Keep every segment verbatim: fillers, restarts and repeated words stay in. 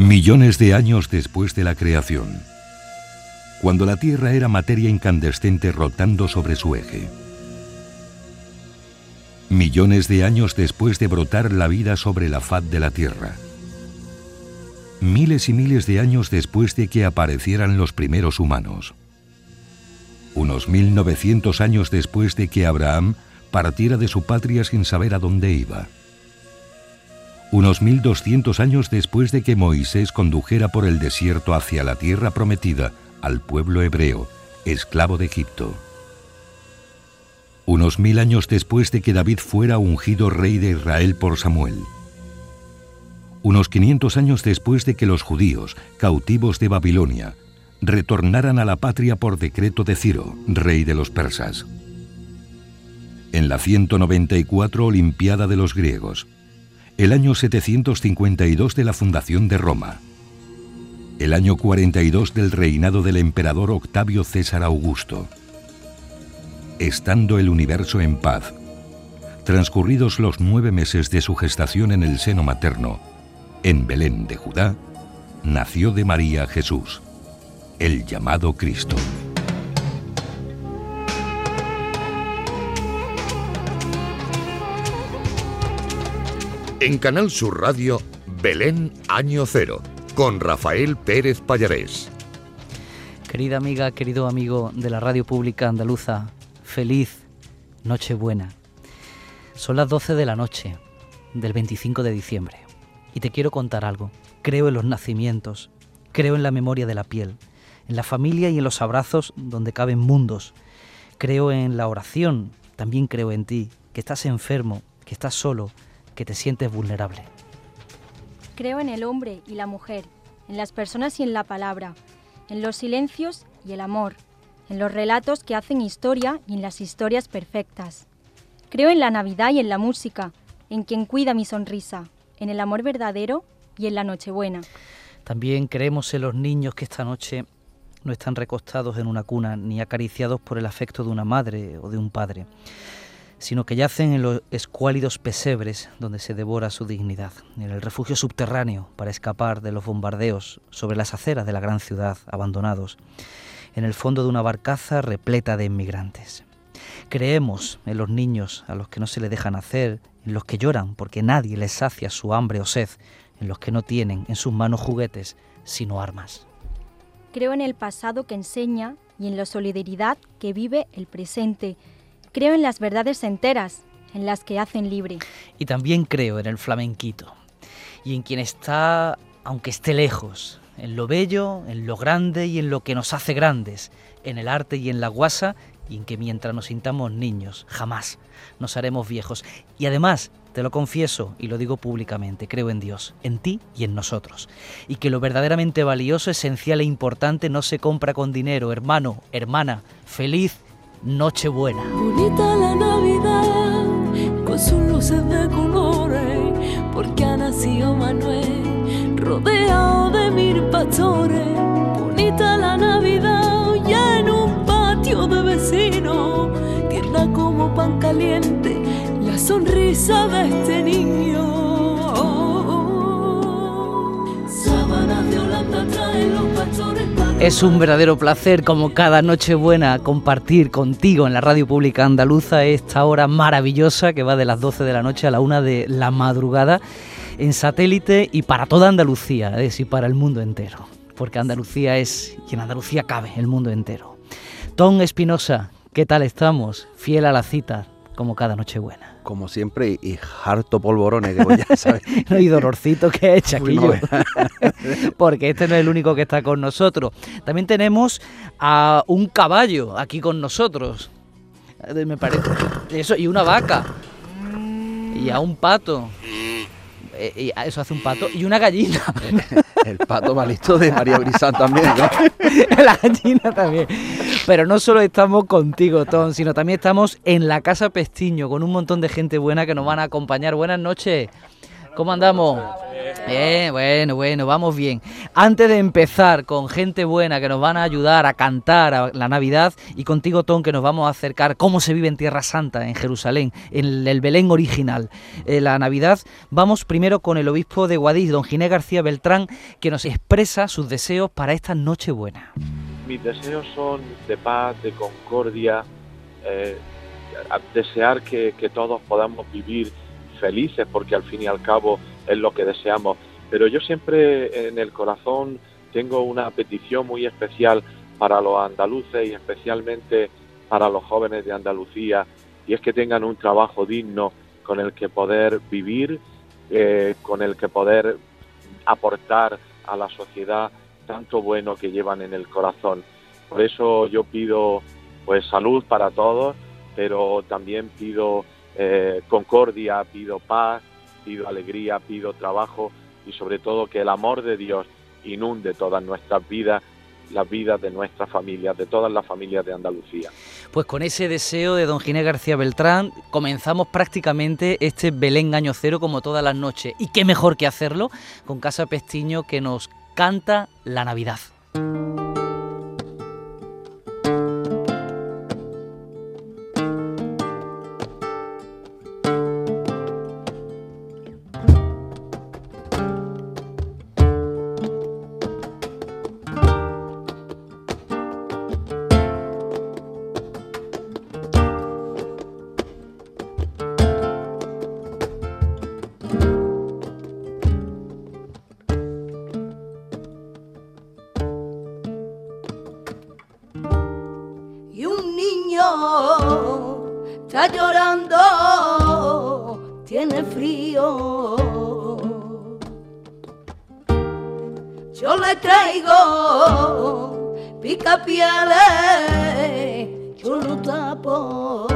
Millones de años después de la creación, cuando la Tierra era materia incandescente rotando sobre su eje. Millones de años después de brotar la vida sobre la faz de la Tierra. Miles y miles de años después de que aparecieran los primeros humanos. Unos mil novecientos años después de que Abraham partiera de su patria sin saber a dónde iba. Unos mil doscientos años después de que Moisés condujera por el desierto hacia la tierra prometida al pueblo hebreo, esclavo de Egipto. Unos mil años después de que David fuera ungido rey de Israel por Samuel. Unos quinientos años después de que los judíos, cautivos de Babilonia, retornaran a la patria por decreto de Ciro, rey de los persas. En la ciento noventa y cuatro Olimpiada de los griegos, el año setecientos cincuenta y dos de la fundación de Roma, el año cuarenta y dos del reinado del emperador Octavio César Augusto. Estando el universo en paz, transcurridos los nueve meses de su gestación en el seno materno, en Belén de Judá, nació de María Jesús, el llamado Cristo. En Canal Sur Radio, Belén Año Cero, con Rafael Pérez Pallarés. Querida amiga, querido amigo de la Radio Pública Andaluza, feliz Nochebuena. Son las doce de la noche del veinticinco de diciembre y te quiero contar algo. Creo en los nacimientos, creo en la memoria de la piel, en la familia y en los abrazos donde caben mundos. Creo en la oración, también creo en ti, que estás enfermo, que estás solo, que te sientes vulnerable. Creo en el hombre y la mujer, en las personas y en la palabra, en los silencios y el amor, en los relatos que hacen historia y en las historias perfectas. Creo en la Navidad y en la música, en quien cuida mi sonrisa, en el amor verdadero y en la Nochebuena. También creemos en los niños que esta noche no están recostados en una cuna ni acariciados por el afecto de una madre o de un padre, sino que yacen en los escuálidos pesebres donde se devora su dignidad, en el refugio subterráneo para escapar de los bombardeos sobre las aceras de la gran ciudad, abandonados, en el fondo de una barcaza repleta de inmigrantes. Creemos en los niños a los que no se les deja nacer, en los que lloran porque nadie les sacia su hambre o sed, en los que no tienen en sus manos juguetes, sino armas. Creo en el pasado que enseña y en la solidaridad que vive el presente. Creo en las verdades enteras, en las que hacen libre. Y también creo en el flamenquito, y en quien está, aunque esté lejos, en lo bello, en lo grande y en lo que nos hace grandes, en el arte y en la guasa, y en que mientras nos sintamos niños, jamás nos haremos viejos. Y además, te lo confieso y lo digo públicamente, creo en Dios, en ti y en nosotros. Y que lo verdaderamente valioso, esencial e importante no se compra con dinero. Hermano, hermana, feliz Nochebuena. Bonita la Navidad, con sus luces de colores, porque ha nacido Manuel, rodeado de mil pastores. Bonita la Navidad, ya en un patio de vecinos, tierna como pan caliente, la sonrisa de este niño. Sábanas de Holanda traen los pastores. Es un verdadero placer, como cada Nochebuena, compartir contigo en la Radio Pública Andaluza esta hora maravillosa que va de las doce de la noche a la una de la madrugada en satélite y para toda Andalucía, es decir, para el mundo entero, porque Andalucía es, y en Andalucía cabe el mundo entero. Tom Espinosa, ¿qué tal estamos? Fiel a la cita, como cada Nochebuena. Como siempre, y harto polvorones, que ya sabes. No, y dolorcito que he hecho aquí yo. Porque este no es el único que está con nosotros. También tenemos a un caballo aquí con nosotros. Me parece. Eso, y una vaca. Y a un pato. Y eso hace un pato. Y una gallina. El pato malito de María Brisán también, ¿no? La gallina también. Pero no solo estamos contigo, Tom, sino también estamos en la Casa Pestiño con un montón de gente buena que nos van a acompañar. Buenas noches. ¿Cómo andamos? Bien, bueno, bueno, vamos bien. Antes de empezar con gente buena que nos van a ayudar a cantar a la Navidad, y contigo, Tom, que nos vamos a acercar cómo se vive en Tierra Santa, en Jerusalén, en el Belén original, eh, la Navidad, vamos primero con el obispo de Guadix, don Ginés García Beltrán, que nos expresa sus deseos para esta Nochebuena. Mis deseos son de paz, de concordia, eh, desear que, que todos podamos vivir felices, porque al fin y al cabo es lo que deseamos. Pero yo siempre en el corazón tengo una petición muy especial para los andaluces y especialmente para los jóvenes de Andalucía, y es que tengan un trabajo digno con el que poder vivir, eh, con el que poder aportar a la sociedad tanto bueno que llevan en el corazón. Por eso yo pido pues salud para todos, pero también pido eh, concordia, pido paz, pido alegría, pido trabajo y sobre todo que el amor de Dios inunde todas nuestras vidas, las vidas de nuestras familias, de todas las familias de Andalucía. Pues con ese deseo de don Ginés García Beltrán comenzamos prácticamente este Belén Año Cero como todas las noches. Y qué mejor que hacerlo con Casa Pestiño, que nos canta la Navidad. Está llorando, tiene frío. Yo le traigo picapieles, yo lo tapo.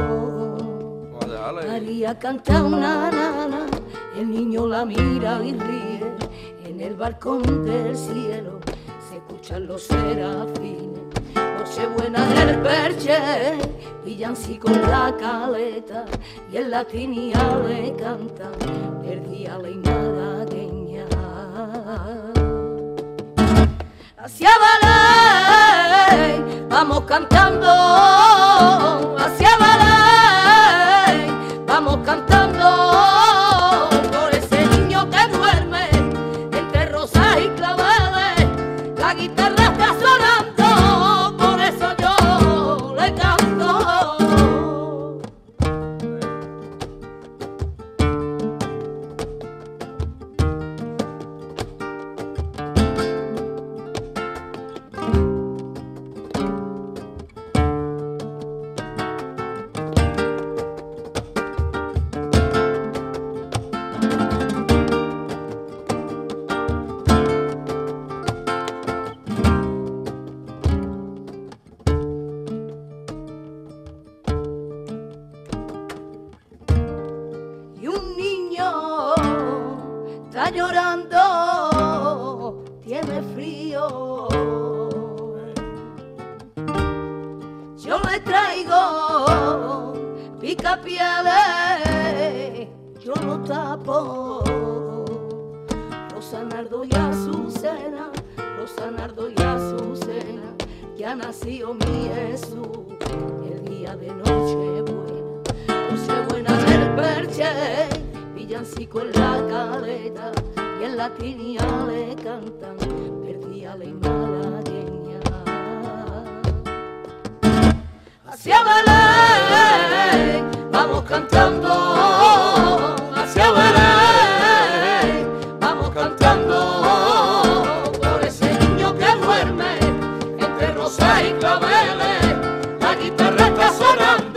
María canta una nana, el niño la mira y ríe. En el balcón del cielo se escuchan los serafines. Nochebuena del Perche, villancico en la caleta, y en la tinía le cantan, perdía la malagueña. Hacia Belén, vamos cantando, hacia Belén, vamos cantando, por ese niño que duerme, entre rosas y claveles, la guitarra está sonando. Está llorando, tiene frío. Yo le traigo picapieles, yo lo tapo. Rosa, nardo y azucena, Rosa, nardo y azucena, ya nació mi Jesús el día de Nochebuena. Nochebuena del Perche, villancico en la caleta, y en la tinía le cantan, perdía la malagueña. Hacia Belén, vamos cantando, hacia Belén, vamos cantando, por ese niño que duerme, entre rosas y claveles, la guitarra está sonando.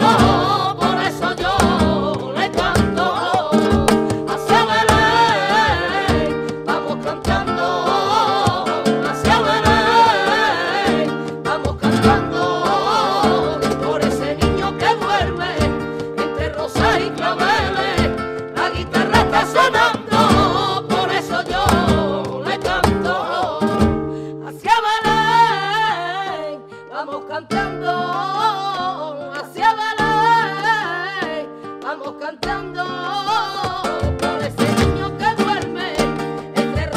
Cantando por ese niño que duerme entre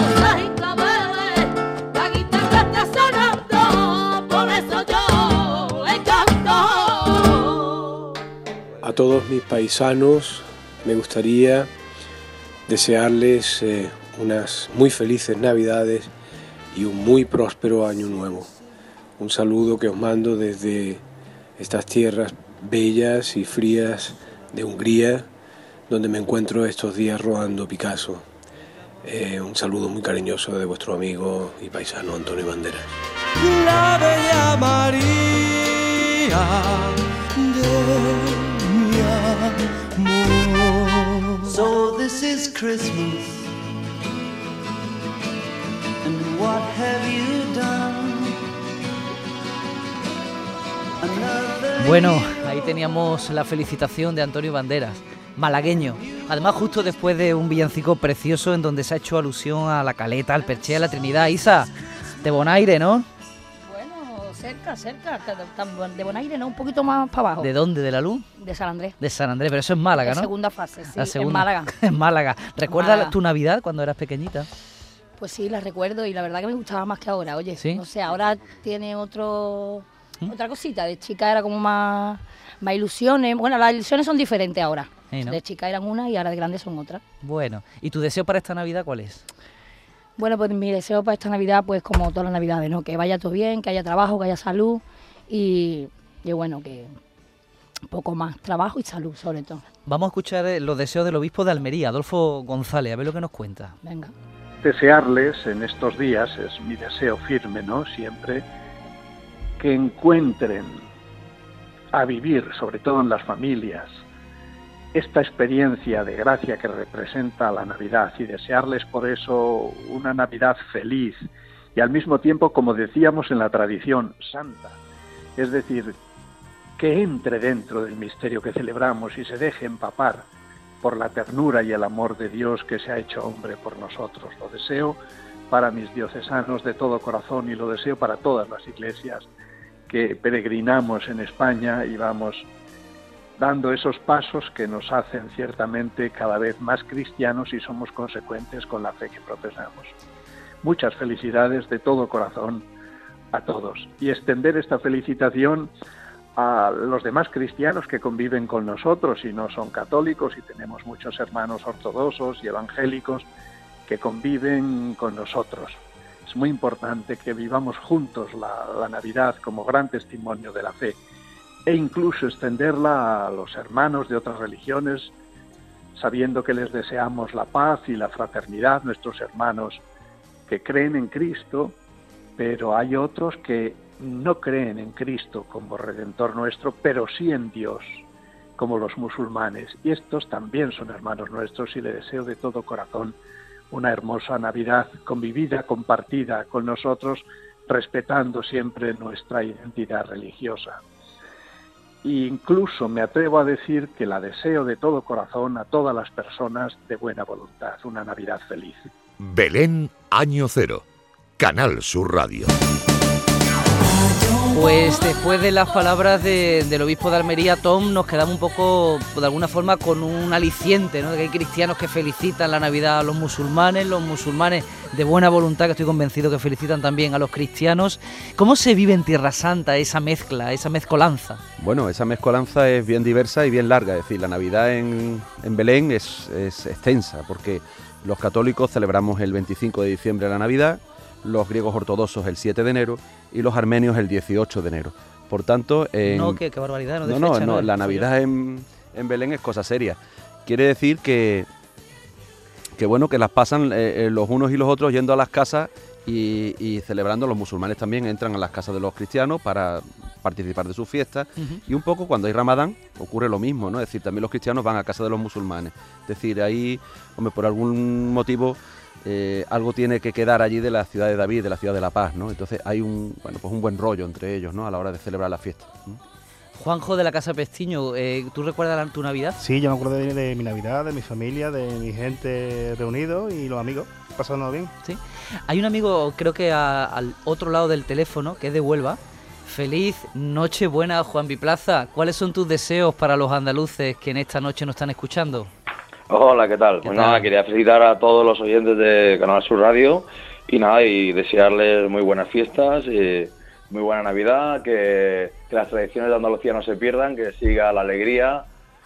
todos mis paisanos me gustaría desearles eh, unas muy felices Navidades y un muy próspero año nuevo. Un saludo que os mando desde estas tierras bellas y frías de Hungría, donde me encuentro estos días rodando Picasso. Eh, un saludo muy cariñoso de vuestro amigo y paisano Antonio Banderas. La bella María de mi amor. So this is Christmas, and what have you done? Another Bueno, ahí teníamos la felicitación de Antonio Banderas, malagueño. Además, justo después de un villancico precioso en donde se ha hecho alusión a la Caleta, al Perché, a la Trinidad. Isa, de Bonaire, ¿no? Bueno, cerca, cerca, de Bonaire, ¿no? Un poquito más para abajo. ¿De dónde? ¿De la Luz? De San Andrés. De San Andrés, pero eso es Málaga, ¿no? La segunda fase, sí, la segunda, en Málaga. En Málaga. ¿Recuerdas Málaga. tu Navidad cuando eras pequeñita? Pues sí, la recuerdo y la verdad que me gustaba más que ahora, oye. ¿Sí? No sé, ahora tiene otro... ¿Mm? Otra cosita, de chica era como más, más ilusiones. Bueno, las ilusiones son diferentes ahora. Sí, ¿no? De chica eran una y ahora de grande son otras. Bueno, ¿y tu deseo para esta Navidad cuál es? Bueno, pues mi deseo para esta Navidad, pues como todas las Navidades, ¿no? Que vaya todo bien, que haya trabajo, que haya salud y, y bueno, que poco más, trabajo y salud sobre todo. Vamos a escuchar eh, los deseos del obispo de Almería, Adolfo González, a ver lo que nos cuenta. Venga. Desearles en estos días, es mi deseo firme, ¿no? Siempre, que encuentren a vivir, sobre todo en las familias, esta experiencia de gracia que representa la Navidad y desearles por eso una Navidad feliz y al mismo tiempo, como decíamos en la tradición, santa. Es decir, que entre dentro del misterio que celebramos y se deje empapar por la ternura y el amor de Dios que se ha hecho hombre por nosotros. Lo deseo para mis diocesanos de todo corazón y lo deseo para todas las iglesias que peregrinamos en España y vamos dando esos pasos que nos hacen ciertamente cada vez más cristianos y somos consecuentes con la fe que profesamos. Muchas felicidades de todo corazón a todos y extender esta felicitación a los demás cristianos que conviven con nosotros y no son católicos, y tenemos muchos hermanos ortodoxos y evangélicos que conviven con nosotros. Es muy importante que vivamos juntos la, la Navidad como gran testimonio de la fe e incluso extenderla a los hermanos de otras religiones, sabiendo que les deseamos la paz y la fraternidad, nuestros hermanos que creen en Cristo, pero hay otros que no creen en Cristo como Redentor nuestro, pero sí en Dios, como los musulmanes. Y estos también son hermanos nuestros y le deseo de todo corazón una hermosa Navidad convivida, compartida con nosotros, respetando siempre nuestra identidad religiosa. E incluso me atrevo a decir que la deseo de todo corazón a todas las personas de buena voluntad. Una Navidad feliz. Belén, Año Cero. Canal Sur Radio. Pues después de las palabras de, del obispo de Almería, Tom, nos quedamos un poco, de alguna forma, con un aliciente, ¿no? De que hay cristianos que felicitan la Navidad a los musulmanes, los musulmanes de buena voluntad, que estoy convencido que felicitan también a los cristianos. ¿Cómo se vive en Tierra Santa esa mezcla, esa mezcolanza? Bueno, esa mezcolanza es bien diversa y bien larga, es decir, la Navidad en, en Belén es, es extensa, porque los católicos celebramos el veinticinco de diciembre la Navidad, los griegos ortodoxos el siete de enero y los armenios el dieciocho de enero. Por tanto... En... No, qué, qué barbaridad, no de No, fecha, no, no, no, la Navidad en, en Belén es cosa seria. Quiere decir que, que bueno, que las pasan eh, los unos y los otros yendo a las casas y, y celebrando. Los musulmanes también entran a las casas de los cristianos para participar de sus fiestas. Uh-huh. Y un poco cuando hay Ramadán ocurre lo mismo, ¿no? Es decir, también los cristianos van a casa de los musulmanes. Es decir, ahí, hombre, por algún motivo... Eh, algo tiene que quedar allí de la ciudad de David, de la ciudad de la paz, ¿no? Entonces hay un, bueno, pues un buen rollo entre ellos, ¿no? A la hora de celebrar la fiesta, ¿no? Juanjo de la Casa Pestiño, eh, ¿tú recuerdas tu Navidad? Sí, yo me acuerdo de, de mi Navidad, de mi familia, de mi gente reunidos y los amigos, pasando bien. Sí. Hay un amigo, creo que a, al otro lado del teléfono, que es de Huelva. Feliz Nochebuena, Juan Biplaza. ¿Cuáles son tus deseos para los andaluces que en esta noche nos están escuchando? Hola, ¿qué tal? ¿Qué pues tal? Nada, quería felicitar a todos los oyentes de Canal Sur Radio y nada, y desearles muy buenas fiestas, y muy buena Navidad, que, que las tradiciones de Andalucía no se pierdan, que siga la alegría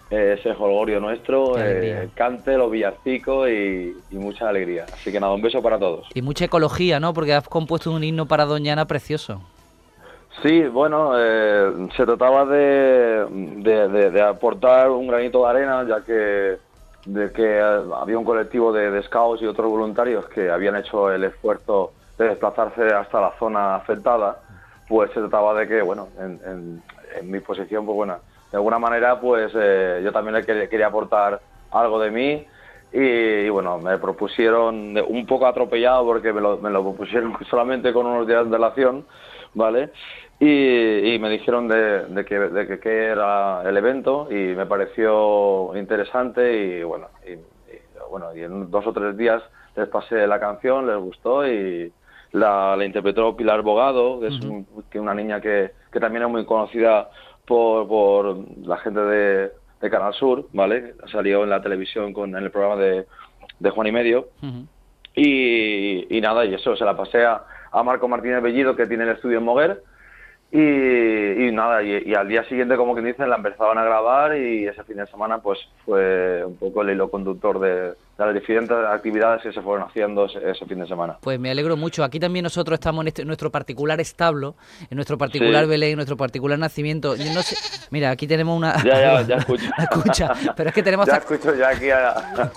eh, ese jolgorio nuestro, eh, cante, los villancicos y, y mucha alegría. Así que nada, un beso para todos. Y mucha ecología, ¿no? Porque has compuesto un himno para Doñana precioso. Sí, bueno, eh, se trataba de, de, de, de aportar un granito de arena, ya que, de que había un colectivo de, de scouts y otros voluntarios que habían hecho el esfuerzo de desplazarse hasta la zona afectada. Pues se trataba de que, bueno, en, en, en mi posición, pues bueno, de alguna manera, pues eh, yo también le quería, quería aportar algo de mí y, y, bueno, me propusieron, un poco atropellado porque me lo, me lo propusieron solamente con unos días de antelación, ¿vale? Y, y me dijeron de, de, que, de que, que era el evento y me pareció interesante y bueno, y, y, bueno, y en dos o tres días les pasé la canción, les gustó y la, la interpretó Pilar Bogado, que es un, que una niña que, que también es muy conocida por, por la gente de, de Canal Sur, ¿vale? Salió en la televisión con en el programa de, de Juan y Medio. Uh-huh. y, y nada, y eso, se la pasé a, a Marco Martínez Bellido, que tiene el estudio en Moguer. Y, y nada, y, y al día siguiente, como que dicen, la empezaban a grabar y ese fin de semana pues fue un poco el hilo conductor de, de las diferentes actividades que se fueron haciendo ese, ese fin de semana. Pues me alegro mucho. Aquí también nosotros estamos en, este, en nuestro particular establo, en nuestro particular sí. Belén, en nuestro particular nacimiento. Yo no sé, mira, aquí tenemos una... Ya, ya, ya escucho. Escucha, pero es que tenemos... Ya escucho, ya aquí... A...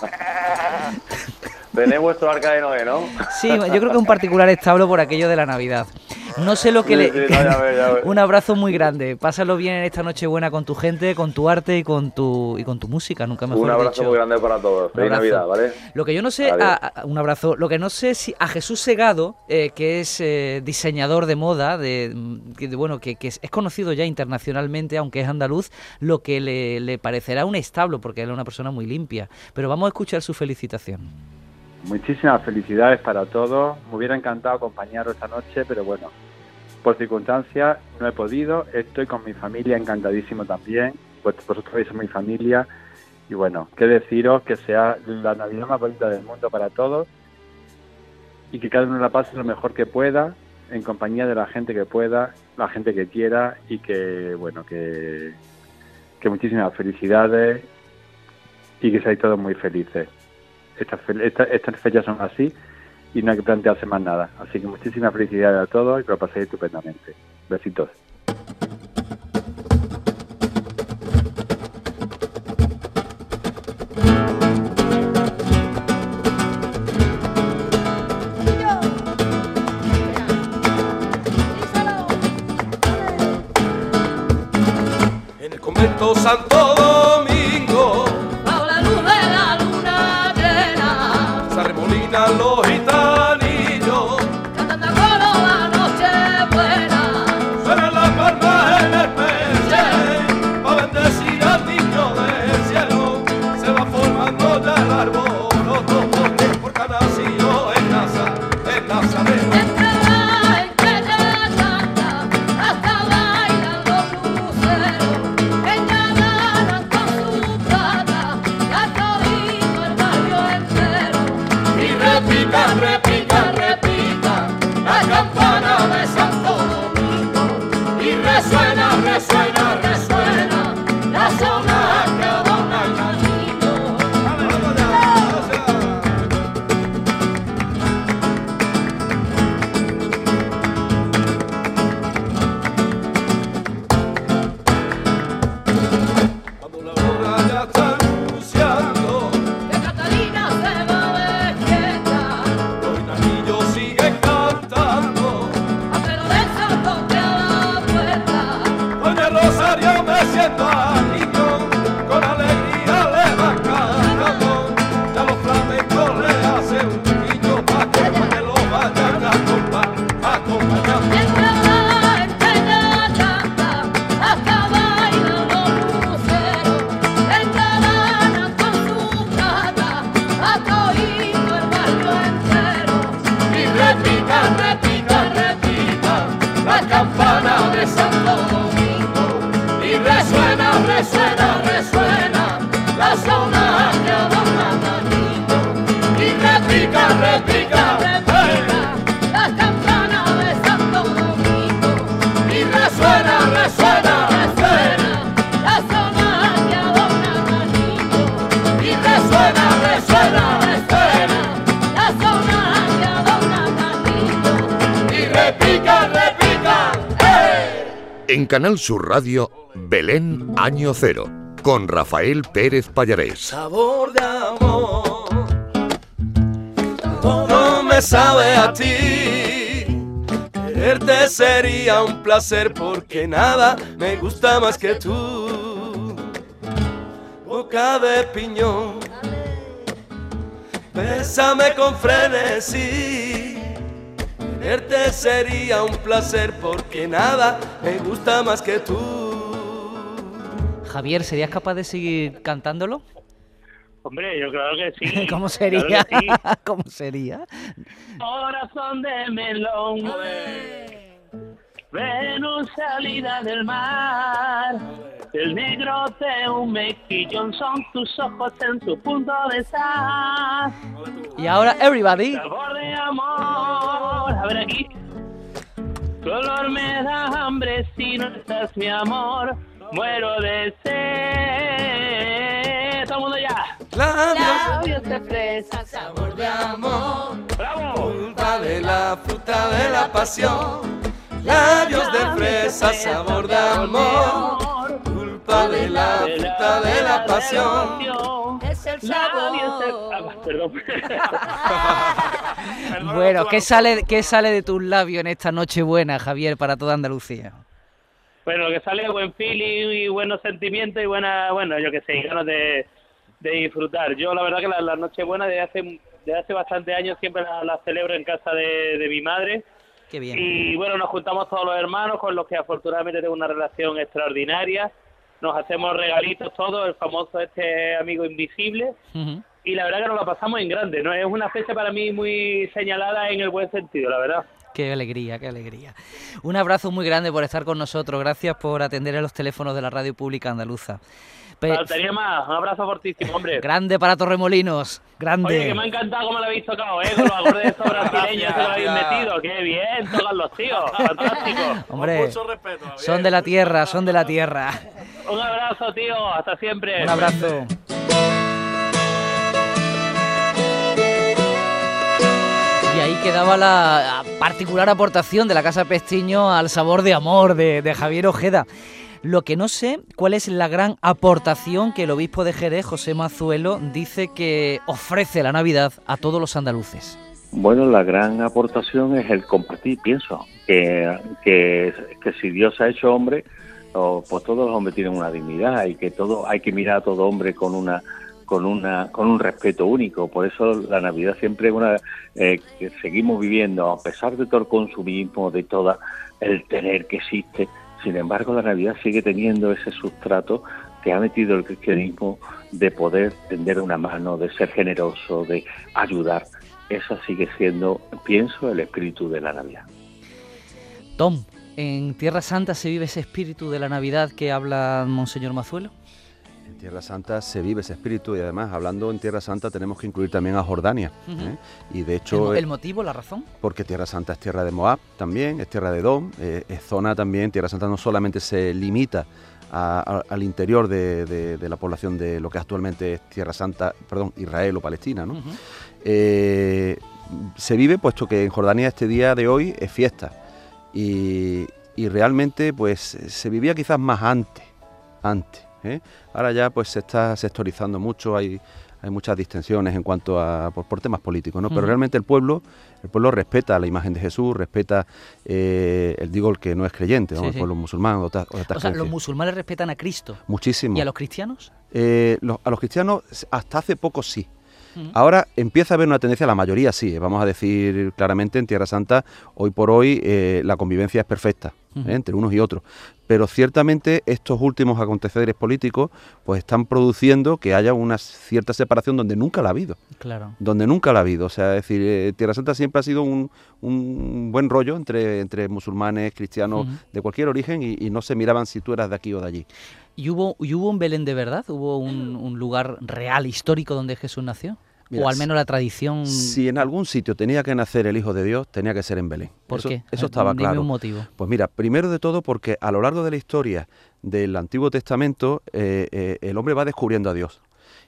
Tenéis vuestro arca de Noé, ¿no? Sí, yo creo que es un particular establo por aquello de la Navidad. No sé lo que sí, le... Sí, no, ya ves, ya ves. Un abrazo muy grande. Pásalo bien en esta Nochebuena con tu gente, con tu arte y con tu y con tu música, nunca mejor dicho. Un abrazo dicho. muy grande para todos. Feliz Navidad, ¿vale? Lo que yo no sé... A, a, un abrazo. Lo que no sé si a Jesús Segado, eh, que es eh, diseñador de moda, de, de bueno, que, que es, es conocido ya internacionalmente, aunque es andaluz, lo que le, le parecerá un establo, porque él es una persona muy limpia. Pero vamos a escuchar su felicitación. Muchísimas felicidades para todos. Me hubiera encantado acompañaros esta noche, pero bueno, por circunstancias no he podido. Estoy con mi familia encantadísimo también. Pues vosotros veis a mi familia. Y bueno, qué deciros, que sea la Navidad más bonita del mundo para todos y que cada uno la pase lo mejor que pueda, en compañía de la gente que pueda, la gente que quiera y que, bueno, que, que muchísimas felicidades y que seáis todos muy felices. Estas, estas, estas fechas son así y no hay que plantearse más nada. Así que muchísimas felicidades a todos y que lo paséis estupendamente. Besitos. En el convento Santo Domingo, los gitanillos cantando coro la noche buena, suenan las palmas en el pecho para bendecir al niño del cielo. Se va formando ya el árbol porque ha nacido en Naza, en Nazareno. entre la gente canta, hasta bailan los luceros, ella ganan con su plata, ya todito el barrio entero. Repica, repica, repica la campana de Santo Domingo y resuena, resuena, resuena la zona que adorna el camino. Cuando la aurora ya está anunciando que Catalina se va de fiesta, siguen cantando, a pero del santo que a la puerta, doña Rosario me siento al niño, con alegría le va cantando, ya los flamencos le hacen un guiño pa' que, pa' que lo vayan a acompañar, acompañando. entre la gente canta, hasta bailan los luceros, encadenan con su plata, a todito el barrio entero. Y repica, repica, repica la campana de Santo Domingo y resuena, resuena, resuena la zona que adorna el niño. Y repica, repica, repica la campana de Santo Domingo y resuena, resuena, resuena la zona que adorna En Canal Sur Radio, Belén Año Cero, con Rafael Pérez Pallarés. Sabor de amor, todo me sabe a ti. Quererte sería un placer porque nada me gusta más que tú. Boca de piñón, bésame con frenesí. Quererte sería un placer porque nada me gusta más que tú. Javier, ¿serías capaz de seguir cantándolo? Hombre, yo creo que sí. ¿Cómo sería? Claro que sí. ¿Cómo sería? Corazón de melón, Venus salida del mar, el negro de un mejillón son tus ojos en su punto de estar. Y ahora, everybody. Sabor de amor, a ver aquí. Color me da hambre si no estás mi amor, muero de sed. Todo el mundo ya. Labios de fresa, sabor de amor, ¡bravo! culpa de la fruta de la pasión. Labios de fresa, sabor de amor, culpa de la fruta de la pasión. Es el sabor. Perdón. Bueno, ¿qué sale, ¿qué sale de tus labios en esta noche buena, Javier, para toda Andalucía? Bueno, que sale buen feeling y buenos sentimientos y buena, bueno, yo qué sé, ganas de, de disfrutar. Yo la verdad que la, la Nochebuena desde hace, desde hace bastante años siempre la, la celebro en casa de, de mi madre. Qué bien. Y bueno, nos juntamos todos los hermanos con los que afortunadamente tengo una relación extraordinaria. Nos hacemos regalitos todos, el famoso este amigo invisible. Uh-huh. Y la verdad que nos la pasamos en grande, ¿no? Es una fecha para mí muy señalada en el buen sentido, la verdad. Qué alegría, qué alegría. Un abrazo muy grande por estar con nosotros. Gracias por atender a los teléfonos de la Radio Pública Andaluza. Pe- Faltaría más. Un abrazo fortísimo, hombre. Grande para Torremolinos. Grande. Oye, que me ha encantado cómo lo habéis tocado, ¿eh? Con los acordes estos brasileños que lo habéis metido. Qué bien, tocan los tíos. Fantástico. Hombre, son de la tierra, son de la tierra. Un abrazo, tío. Hasta siempre. Un abrazo. Y ahí quedaba la particular aportación de la Casa Pestiño al sabor de amor de, de Javier Ojeda. Lo que no sé, cuál es la gran aportación que el obispo de Jerez, José Mazuelo, dice que ofrece la Navidad a todos los andaluces. Bueno, la gran aportación es el compartir, pienso, que, que, que si Dios ha hecho hombre, pues todos los hombres tienen una dignidad y que todo hay que mirar a todo hombre con una con una con un respeto único. Por eso la Navidad siempre es una eh, que seguimos viviendo, a pesar de todo el consumismo, de todo el tener que existe. Sin embargo, la Navidad sigue teniendo ese sustrato que ha metido el cristianismo de poder tender una mano, de ser generoso, de ayudar. Esa sigue siendo, pienso, el espíritu de la Navidad. Tom, ¿en Tierra Santa se vive ese espíritu de la Navidad que habla Monseñor Mazuelo? En Tierra Santa se vive ese espíritu y además, hablando en Tierra Santa, tenemos que incluir también a Jordania. Uh-huh. ¿eh? Y de hecho, ¿El, ¿El motivo, la razón? Porque Tierra Santa es tierra de Moab también, es tierra de Edom, eh, es zona también. Tierra Santa no solamente se limita a, a, al interior de, de, de la población de lo que actualmente es Tierra Santa, perdón, Israel o Palestina, ¿no? Uh-huh. eh, se vive puesto que en Jordania este día de hoy es fiesta y, y realmente pues se vivía quizás más antes, antes. ¿Eh? Ahora ya pues se está sectorizando mucho, hay, hay muchas distensiones en cuanto a por, por temas políticos, ¿no? Uh-huh. Pero realmente el pueblo el pueblo respeta la imagen de Jesús, respeta eh, el digo el que no es creyente, ¿no? Sí, el pueblo sí. musulmán o, ta, o, o sea, los musulmanes respetan a Cristo. Muchísimo. ¿Y a los cristianos? Eh, los, a los cristianos hasta hace poco sí. Uh-huh. Ahora empieza a haber una tendencia, la mayoría sí, vamos a decir claramente, en Tierra Santa, hoy por hoy eh, la convivencia es perfecta, uh-huh. ¿eh? entre unos y otros, pero ciertamente estos últimos aconteceres políticos pues están produciendo que haya una cierta separación donde nunca la ha habido, claro. donde nunca la ha habido, o sea, es decir, eh, Tierra Santa siempre ha sido un, un buen rollo entre, entre musulmanes, cristianos, uh-huh. de cualquier origen y, y no se miraban si tú eras de aquí o de allí. ¿Y hubo, y hubo un Belén de verdad? ¿Hubo un, un lugar real, histórico, donde Jesús nació? Mira, o al menos la tradición... Si en algún sitio tenía que nacer el Hijo de Dios, tenía que ser en Belén. ¿Por eso, qué? Eso estaba Dime claro. un motivo. Pues mira, primero de todo porque a lo largo de la historia del Antiguo Testamento eh, eh, el hombre va descubriendo a Dios.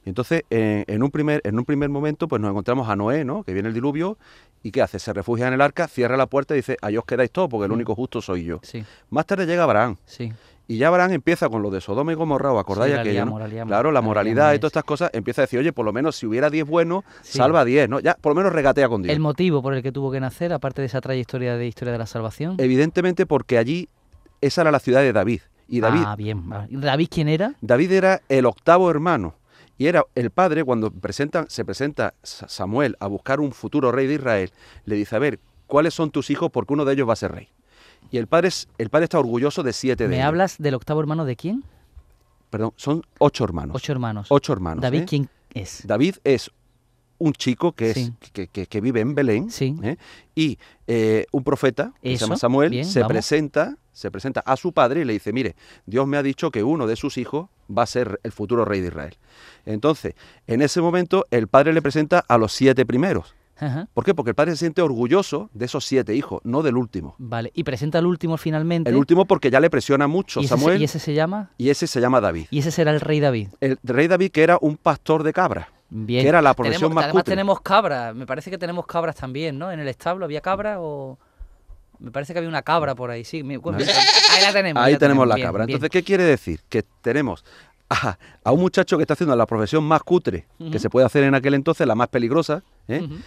Y entonces, en, en, un primer, en un primer momento, pues nos encontramos a Noé, ¿no? Que viene el diluvio, y ¿qué hace? Se refugia en el arca, cierra la puerta y dice, ahí os quedáis todos, porque el único justo soy yo. Sí. Más tarde llega Abraham. Sí. Y ya Abraham empieza con lo de Sodoma y Gomorra, ¿os acordáis Sí, la aquello? liamos, ¿no? la liamos, Claro, la la moralidad liamos, y todas estas cosas, empieza a decir, oye, por lo menos si hubiera diez buenos, sí. salva diez, ¿no? Ya, por lo menos regatea con Dios. ¿El motivo por el que tuvo que nacer, aparte de esa trayectoria de historia de la salvación? Evidentemente porque allí, esa era la ciudad de David. Y David, ah, bien. ¿David quién era? David era el octavo hermano. Y era el padre, cuando presentan, se presenta Samuel a buscar un futuro rey de Israel, le dice, a ver, ¿cuáles son tus hijos? Porque uno de ellos va a ser rey. Y el padre, es, el padre está orgulloso de siete de ¿Me ellos. hablas del octavo hermano de quién? Perdón, son ocho hermanos. Ocho hermanos. Ocho hermanos. ¿David ¿eh? quién es? David es un chico que, Sí. es, que, que, que vive en Belén, Sí. ¿eh? y eh, un profeta, que Eso, se llama Samuel, bien, se vamos. presenta, se presenta a su padre y le dice, mire, Dios me ha dicho que uno de sus hijos va a ser el futuro rey de Israel. Entonces, en ese momento, el padre le presenta a los siete primeros. Ajá. ¿Por qué? Porque el padre se siente orgulloso de esos siete hijos, no del último. Vale, y presenta al último finalmente. El último porque ya le presiona mucho ¿Y ese, Samuel. ¿Y ese se llama? Y ese se llama David. Y ese será el rey David. El rey David, que era un pastor de cabras. Bien. Que era la profesión Tenemos- más Además cutre. tenemos cabras, me parece que tenemos cabras también, ¿no? En el establo había cabra o... Me parece que había una cabra por ahí, sí. me- bueno, ¿No? ahí la tenemos. Ahí la tenemos la bien, cabra. bien. Entonces, ¿qué quiere decir? Que tenemos a, a un muchacho que está haciendo la profesión más cutre Ujú. que se puede hacer en aquel entonces, la más peligrosa, ¿eh? Ujú.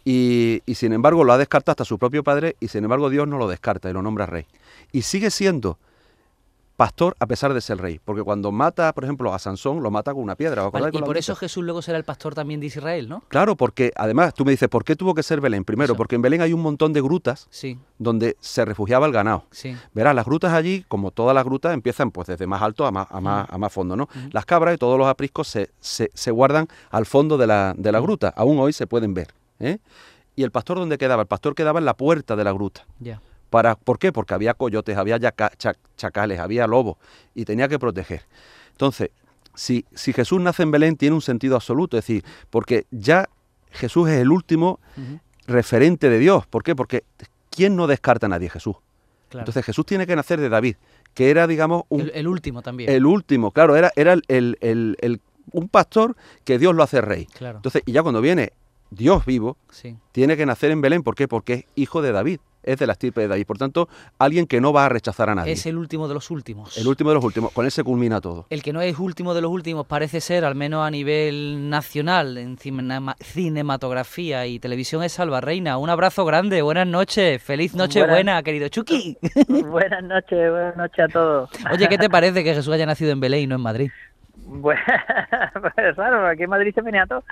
y, y sin embargo lo ha descartado hasta su propio padre, y sin embargo Dios no lo descarta y lo nombra rey. Y sigue siendo pastor a pesar de ser rey, porque cuando mata, por ejemplo, a Sansón, lo mata con una piedra. ¿os Vale, acordáis y con la por bonita? eso Jesús luego será el pastor también de Israel, ¿no? Claro, porque además tú me dices, ¿por qué tuvo que ser Belén? Primero, Eso. porque en Belén hay un montón de grutas Sí, donde se refugiaba el ganado. sí. Verás, las grutas allí, como todas las grutas, empiezan pues desde más alto a más, a más, a más fondo, ¿no? Las cabras y todos los apriscos se, se, se guardan al fondo de la, de la gruta. Aún hoy se pueden ver, ¿eh? ¿Y el pastor dónde quedaba? El pastor quedaba en la puerta de la gruta. Ya. Para, ¿por qué? Porque había coyotes, había yaca- cha- chacales, había lobos, y tenía que proteger. Entonces, si, si Jesús nace en Belén, tiene un sentido absoluto, es decir, porque ya Jesús es el último Ujú. referente de Dios. ¿Por qué? Porque ¿quién no descarta a nadie? Jesús. Claro. Entonces Jesús tiene que nacer de David, que era, digamos, un, el, el último también. el último, claro, era, era el, el- el- el- un pastor que Dios lo hace rey. Claro. Entonces, y ya cuando viene Dios vivo, Sí. tiene que nacer en Belén. ¿Por qué? Porque es hijo de David, es de la estirpe de David. Por tanto, alguien que no va a rechazar a nadie. Es el último de los últimos. El último de los últimos. Con él se culmina todo. El que no es último de los últimos parece ser, al menos a nivel nacional, en cinema- cinematografía y televisión, es Salva Reina. Un abrazo grande, buenas noches, feliz noche Buenas- buena, querido Chucky. Buenas noches, buenas noches a todos. Oye, ¿qué te parece que Jesús haya nacido en Belén y no en Madrid? Bueno, pues claro, aquí en Madrid se venía todo.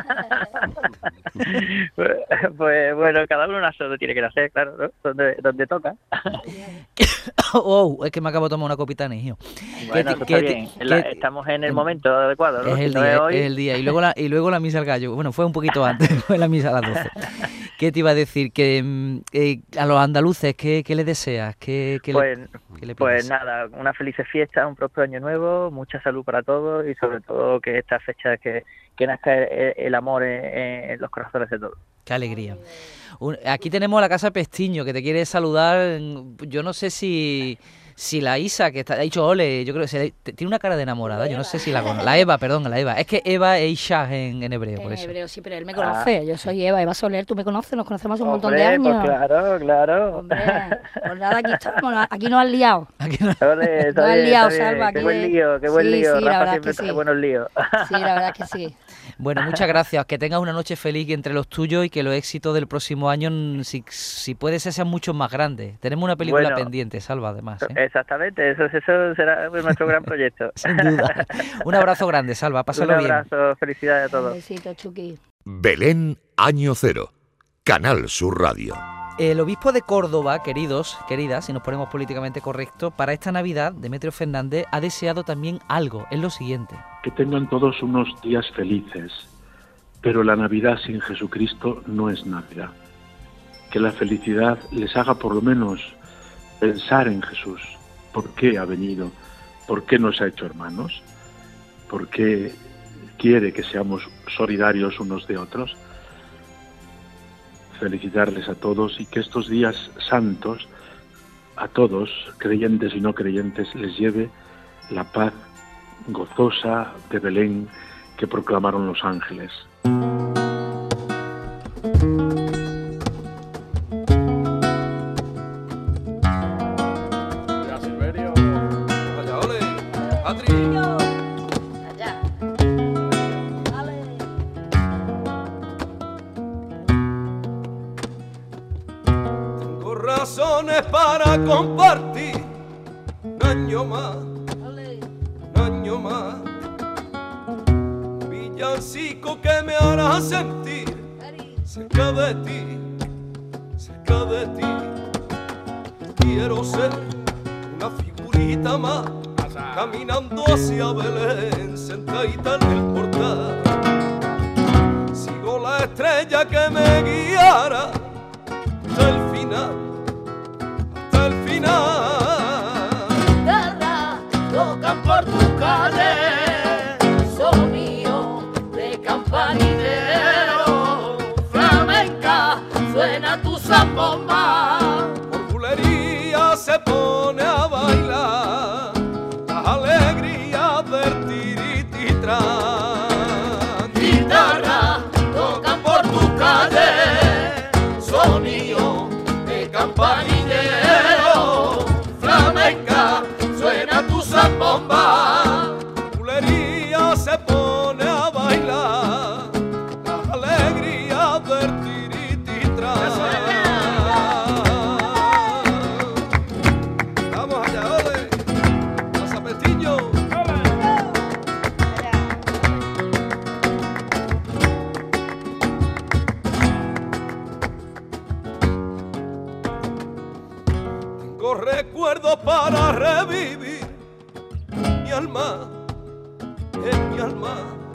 pues, pues bueno, cada uno nace donde tiene que nacer, claro, ¿no? Donde, donde toca. Oh, es que me acabo de tomar una copita de Nigio. Bueno, eso está bien. La- estamos en el momento adecuado, ¿no? Es Si el no día, hoy- es el día. Y luego, la, y luego la misa al gallo. Bueno, fue un poquito antes, fue la misa a las doce. ¿Qué te iba a decir? Que mm, eh, a los andaluces, ¿qué, qué le deseas? ¿Qué, qué Pues, le, qué le pues pides? nada, una feliz fiesta, un próspero año nuevo, mucha salud para todos y sobre todo que esta fecha que, que nazca el, el amor en, en los corazones de todos. Qué alegría. Un- aquí tenemos a la Casa Pestiño, que te quiere saludar. Yo no sé si, si la Isa, que está, ha dicho ole, yo creo que se- te- tiene una cara de enamorada. Yo no sé si la conoce. La Eva, perdón, la Eva. Es que Eva es Isha en, en hebreo, por En eso. hebreo, sí, pero él me conoce. Yo soy Eva, Eva Soler, tú me conoces, nos conocemos hace un montón Hombre, de años. pues claro, claro. Hombre, pues nada, aquí estamos, aquí nos has liado. Ole, está Nos has bien, liado, está bien. Salva. Qué aquí buen es- lío, qué buen Sí, lío. sí, la Rafa verdad siempre que sí. trae buenos líos. Sí, la verdad que sí. Bueno, muchas gracias. Que tengas una noche feliz entre los tuyos y que los éxitos del próximo año, mm, si, si puede ser, sean muchos más grandes. Tenemos una película Bueno, pendiente, Salva, además. ¿eh? Exactamente, eso, eso será nuestro gran proyecto. Sin duda. Un abrazo grande, Salva. Pásalo Un bien. abrazo, felicidades a todos. Besito, Chucky. Belén Año Cero. Canal Sur Radio. El obispo de Córdoba, queridos, queridas, si nos ponemos políticamente correctos, para esta Navidad, Demetrio Fernández ha deseado también algo. Es lo siguiente. Que tengan todos unos días felices, pero la Navidad sin Jesucristo no es Navidad. Que la felicidad les haga por lo menos pensar en Jesús. ¿Por qué ha venido? ¿Por qué nos ha hecho hermanos? ¿Por qué quiere que seamos solidarios unos de otros? Felicitarles a todos y que estos días santos, a todos, creyentes y no creyentes, les lleve la paz gozosa de Belén que proclamaron los ángeles. Tengo razones para compartir un año más, un año más. Villancico que me hará sentir cerca de ti, cerca de ti. Quiero ser una figurita más, caminando hacia Belén, sentadita en el portal. Sigo la estrella que me guiara hasta el final, hasta el final. Guitarra, tocan por tu calle, sonido de campanillero. Flamenca, suena tu zambomba. Por bulería se pone a bailar, las alegrías del tirititrán. Guitarra, tocan por tu calle, sonido de campanillero. Flamenca, suena tu zambomba. Bulería se pone a bailar, las alegrías del tirititrán. Vamos allá, ole, a Zapetiño. Tengo recuerdos para revivir mi alma, en mi alma.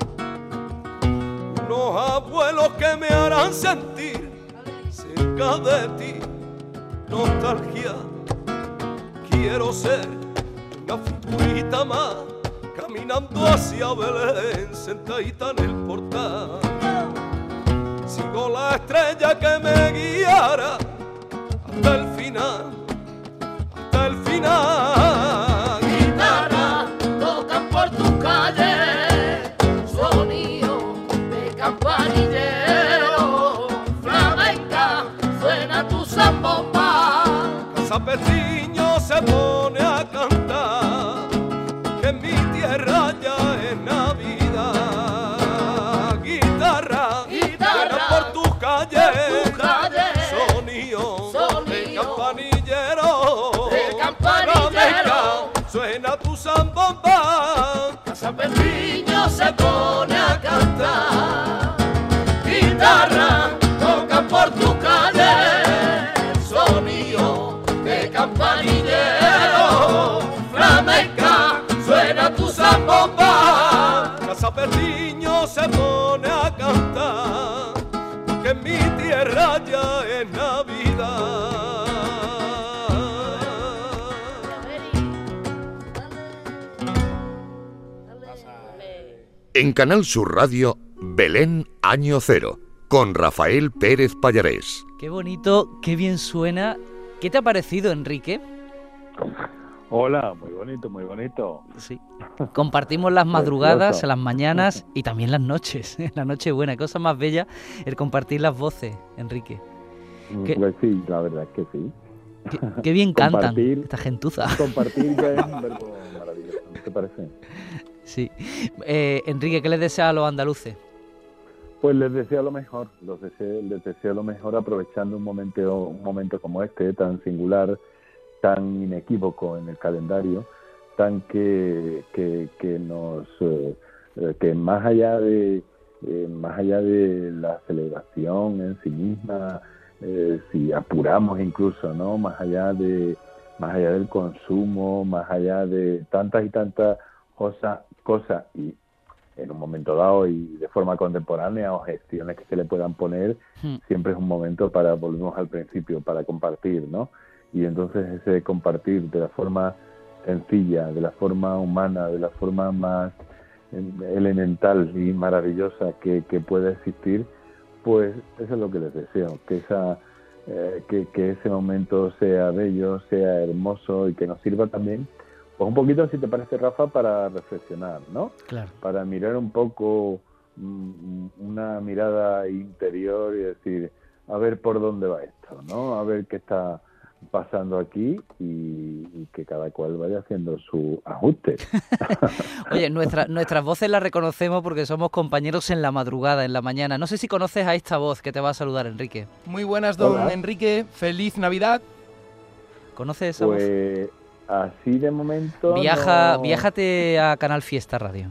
Unos abuelos que me harán sentir cerca de ti nostalgia. Quiero ser una figurita más, caminando hacia Belén, sentadita en el portal. Sigo la estrella que me guiara hasta el final, hasta el final. Guitarra, tocan por tu calle, sonido de campanillero. Flamenca, suena tu zambomba. Zapetiño se pone a cantar, que en mi tierra ya es Navidad. Guitarra, Guitarra, suena por tus calles, por tu calle, sonido, sonido de campanillero. de campanillero. Flamenca, suena tu zambomba. Zapetiño se pone a cantar. Guitarra, tocan por tu calle, sonido de campanillero. Flamenca, suena tu zambomba. Zapetiño se pone a cantar, que en mi tierra ya es Navidad. En Canal Sur Radio, Belén Año Cero, con Rafael Pérez Pallarés. Qué bonito, qué bien suena. ¿Qué te ha parecido, Enrique? Hola, muy bonito, muy bonito. Sí. Compartimos las madrugadas, Precioso. las mañanas y también las noches. La noche buena, cosa más bella el compartir las voces, Enrique. ¿Qué? Pues sí, la verdad es que sí. Qué, qué bien cantan Compartir- esta gentuza. Compartir ya es un verbo maravilloso, ¿no te parece? Sí. Eh, Enrique, ¿qué les deseas a los andaluces? Pues les deseo lo mejor, los deseo, les deseo lo mejor aprovechando un momento, un momento como este, tan singular, tan inequívoco en el calendario, tan que, que, que nos eh, que más allá de eh, más allá de la celebración en sí misma, eh, si apuramos incluso, ¿no? Más allá de más allá del consumo, más allá de tantas y tantas cosas, cosas y en un momento dado y de forma contemporánea o gestiones que se le puedan poner, Hmm. siempre es un momento para, volvemos al principio, para compartir, ¿no? Y entonces ese compartir de la forma sencilla, de la forma humana, de la forma más eh, elemental y maravillosa que, que pueda existir, pues eso es lo que les deseo, que esa eh, que, que ese momento sea bello, sea hermoso y que nos sirva también pues un poquito, si te parece, Rafa, para reflexionar, ¿no? Claro. Para mirar un poco, mm, una mirada interior y decir, a ver por dónde va esto, ¿no? A ver qué está pasando aquí y, y que cada cual vaya haciendo su ajuste. Oye, nuestra, nuestras voces las reconocemos porque somos compañeros en la madrugada, en la mañana. No sé si conoces a esta voz que te va a saludar, Enrique. Muy buenas, don Hola. Enrique. Feliz Navidad. ¿Conoces esa voz? Pues así de momento Viaja, no... Viájate a Canal Fiesta Radio.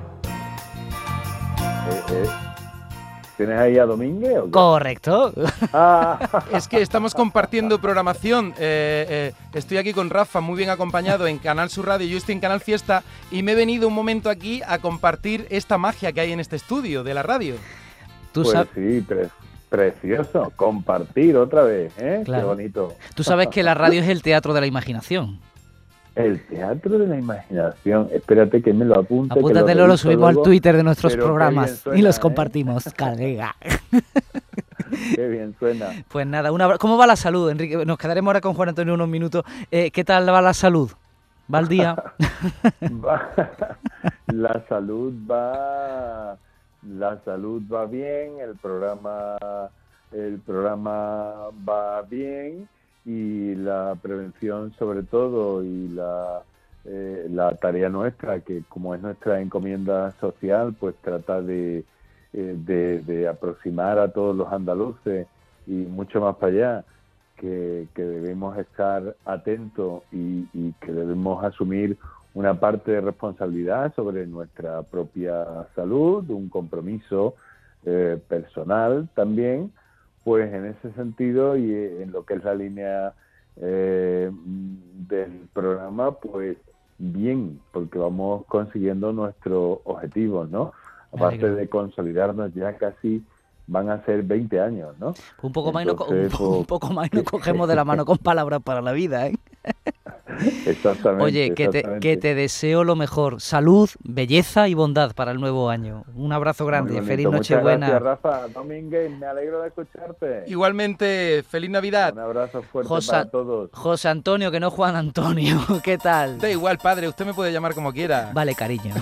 Eh, eh. ¿Tienes ahí a Domínguez o qué? Correcto. Ah. Es que estamos compartiendo programación. Eh, eh, estoy aquí con Rafa, muy bien acompañado en Canal Sur Radio. Yo estoy en Canal Fiesta y me he venido un momento aquí a compartir esta magia que hay en este estudio de la radio. Tú Pues sab- sí, pre- precioso. Compartir otra vez, ¿eh? Claro. Qué bonito. Tú sabes que la radio es el teatro de la imaginación. El teatro de la imaginación. Espérate que me lo apunte. Apúntatelo, que lo reviso subimos al luego, Twitter de nuestros pero qué programas bien suena, y los ¿eh? compartimos, colega. Qué bien suena. Pues nada, un abra- ¿cómo va la salud, Enrique? Nos quedaremos ahora con Juan Antonio unos minutos. Eh, ¿Qué tal va la salud? ¿Va al día? Va- la salud va la salud va bien, el programa el programa va bien y la prevención sobre todo y la eh, la tarea nuestra, que como es nuestra encomienda social, pues trata de eh, de, de aproximar a todos los andaluces y mucho más para allá, que, que debemos estar atentos y, y que debemos asumir una parte de responsabilidad sobre nuestra propia salud, un compromiso eh, personal también, pues en ese sentido y en lo que es la línea eh, del programa, pues bien, porque vamos consiguiendo nuestros objetivos, ¿no? Aparte de consolidarnos, ya casi van a ser veinte años, ¿no? Un poco más y no co- un, Entonces, po- un poco más y nos cogemos de la mano con palabras para la vida, ¿eh? Exactamente. Oye, que te, exactamente. que te deseo lo mejor. Salud, belleza y bondad para el nuevo año. Un abrazo grande. Muy bonito. Feliz Muchas Nochebuena. Gracias, Rafa. Domínguez, me alegro de escucharte. Igualmente, feliz Navidad. Un abrazo fuerte José, para todos. José Antonio, que no Juan Antonio. ¿Qué tal? Da igual, padre, usted me puede llamar como quiera. Vale, cariño.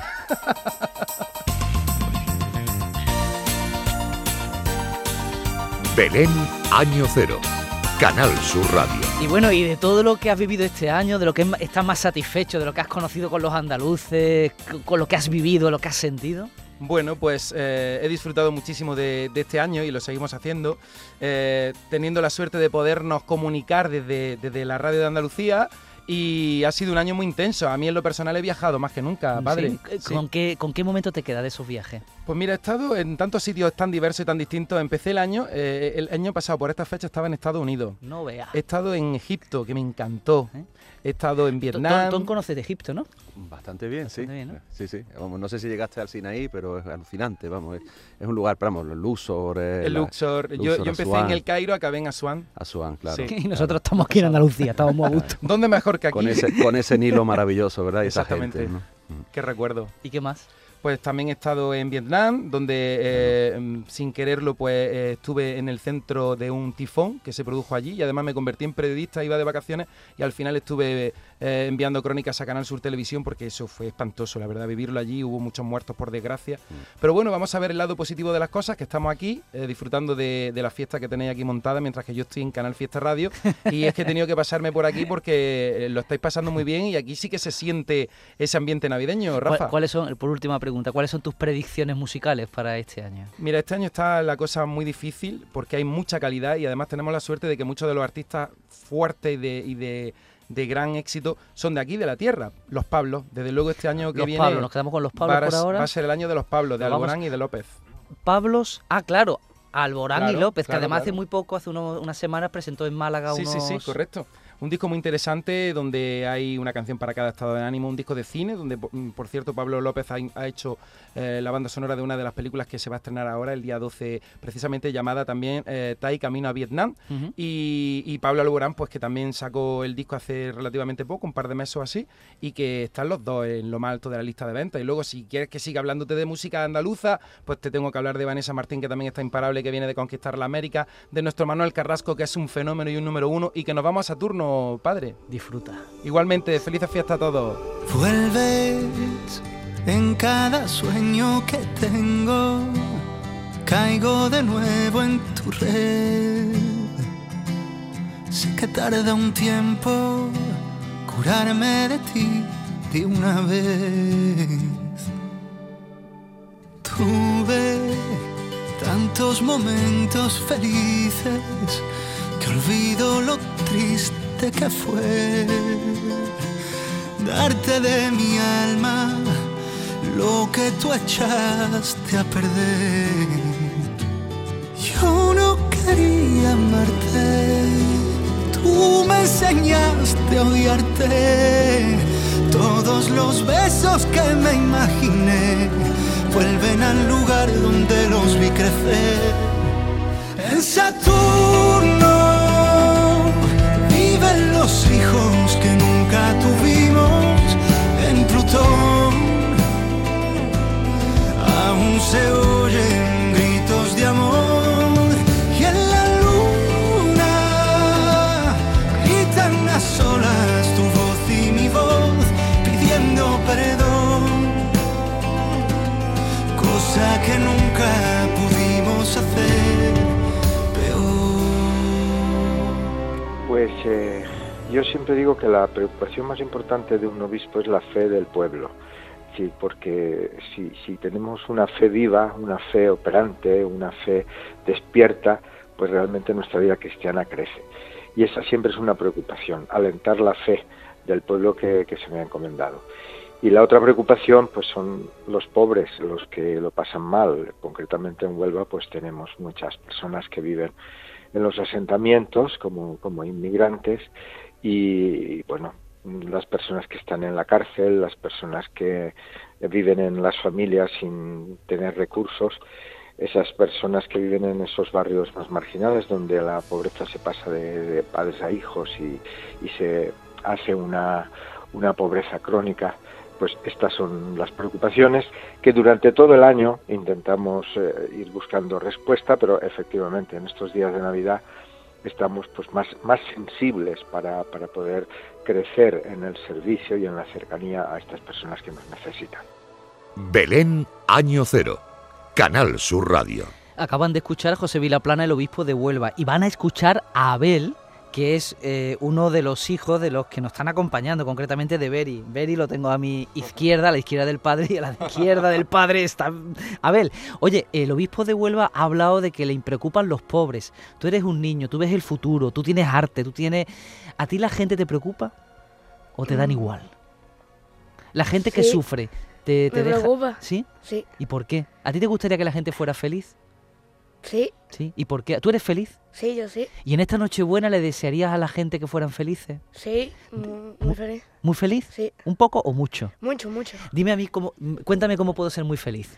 Belén Año Cero. Canal Sur Radio. Y bueno, y de todo lo que has vivido este año, de lo que estás más satisfecho, de lo que has conocido con los andaluces, con lo que has vivido, lo que has sentido. Bueno, pues eh, he disfrutado muchísimo de, de este año y lo seguimos haciendo, eh, teniendo la suerte de podernos comunicar desde, desde la radio de Andalucía. Y ha sido un año muy intenso. A mí en lo personal he viajado más que nunca, padre. Sí. ¿Con, qué, ¿Con qué momento te queda de esos viajes? Pues mira, he estado en tantos sitios tan diversos y tan distintos. Empecé el año, eh, el año pasado por esta fecha estaba en Estados Unidos. No veas. He estado en Egipto, que me encantó. ¿Eh? He estado en Vietnam. Tú conoces de Egipto, ¿no? Bastante bien, sí. Bastante bien, ¿no? Sí, sí. Vamos, no sé si llegaste al Sinaí, pero es alucinante, vamos. Es, es un lugar, pero vamos, el Luxor. Eh, El la- Luxor. Yo, Luxor, yo empecé Asuán. en el Cairo, acabé en Asuán. Asuán, claro. Sí. Y nosotros estamos aquí en Andalucía, estamos muy a gusto. ¿Dónde mejor que aquí? Con ese, con ese Nilo maravilloso, ¿verdad? Y esa Exactamente. gente, ¿no? Qué recuerdo. ¿Y qué más? Pues también he estado en Vietnam, donde eh, sin quererlo pues eh, estuve en el centro de un tifón que se produjo allí y además me convertí en periodista, iba de vacaciones y al final estuve eh, enviando crónicas a Canal Sur Televisión porque eso fue espantoso, la verdad, vivirlo allí, hubo muchos muertos por desgracia. Pero bueno, vamos a ver el lado positivo de las cosas, que estamos aquí eh, disfrutando de, de la fiesta que tenéis aquí montada mientras que yo estoy en Canal Fiesta Radio y es que he tenido que pasarme por aquí porque eh, lo estáis pasando muy bien y aquí sí que se siente ese ambiente navideño, Rafa. ¿Cuál- ¿Cuáles son, por última pregunta, cuáles son tus predicciones musicales para este año? Mira, este año está la cosa muy difícil porque hay mucha calidad y además tenemos la suerte de que muchos de los artistas fuertes y de, y de, de gran éxito son de aquí, de la tierra. Los Pablos, desde luego este año que Los viene... Pablos, nos quedamos con los Pablos va a- por ahora. Va a ser el año de los Pablos, de Nos vamos- Alborán y de López. Pablos, ah, claro, Alborán Claro, y López, claro, que además claro. hace muy poco, hace uno- unas semanas, presentó en Málaga Sí, unos... sí, sí, correcto. Un disco muy interesante donde hay una canción para cada estado de ánimo, un disco de cine donde, por, por cierto, Pablo López ha, ha hecho eh, la banda sonora de una de las películas que se va a estrenar ahora, el día doce, precisamente llamada también eh, Tai Camino a Vietnam. Ujú. y, y Pablo Alborán, pues que también sacó el disco hace relativamente poco, un par de meses o así, y que están los dos en lo más alto de la lista de ventas. Y luego, si quieres que siga hablándote de música andaluza, pues te tengo que hablar de Vanessa Martín, que también está imparable, que viene de conquistar la América, de nuestro Manuel Carrasco, que es un fenómeno y un número uno, y que nos vamos a Saturno, eterno Padre. Disfruta. Igualmente, felices fiestas a todos. Vuelves en cada sueño que tengo, caigo de nuevo en tu red. Sé que tarda un tiempo curarme de ti de una vez. Tuve tantos momentos felices que olvido lo triste que fue darte de mi alma lo que tú echaste a perder. Yo no quería amarte, tú me enseñaste a odiarte. Todos los besos que me imaginé vuelven al lugar donde los vi crecer. En Saturno viven los hijos que nunca tuvimos. En Plutón aún se oyen gritos de amor. Y en la luna gritan a solas tu voz y mi voz pidiendo perdón, cosa que nunca pudimos hacer peor. Pues eh, yo siempre digo que la preocupación más importante de un obispo es la fe del pueblo. Sí, porque si, si tenemos una fe viva, una fe operante, una fe despierta, pues realmente nuestra vida cristiana crece. Y esa siempre es una preocupación, alentar la fe del pueblo que, que se me ha encomendado. Y la otra preocupación pues son los pobres, los que lo pasan mal. Concretamente en Huelva pues tenemos muchas personas que viven en los asentamientos como, como inmigrantes y, y bueno, las personas que están en la cárcel, las personas que viven en las familias sin tener recursos, esas personas que viven en esos barrios más marginales donde la pobreza se pasa de, de padres a hijos y, y se hace una, una pobreza crónica. Pues estas son las preocupaciones que durante todo el año intentamos eh, ir buscando respuesta, pero efectivamente en estos días de Navidad estamos pues más, más sensibles para, para poder crecer en el servicio y en la cercanía a estas personas que nos necesitan. Belén Año Cero, Canal Sur Radio. Acaban de escuchar a José Vilaplana, el obispo de Huelva, y van a escuchar a Abel, que es eh, uno de los hijos de los que nos están acompañando, concretamente de Beri. Beri lo tengo a mi izquierda, a la izquierda del padre, y a la izquierda del padre está Abel. Oye, el obispo de Huelva ha hablado de que le preocupan los pobres. Tú eres un niño, tú ves el futuro, tú tienes arte, tú tienes... ¿A ti la gente te preocupa o te dan igual? La gente que Sí. sufre, te, te Me deja... preocupa. ¿Sí? Sí. ¿Y por qué? ¿A ti te gustaría que la gente fuera feliz? Sí, ¿Sí? ¿Y por qué? ¿Tú eres feliz? sí, yo sí. ¿Y en esta Nochebuena le desearías a la gente que fueran felices? Sí, muy, muy feliz. ¿Muy feliz? Sí. ¿Un poco o mucho? Mucho, mucho. Dime a mí, cómo, cuéntame cómo puedo ser muy feliz.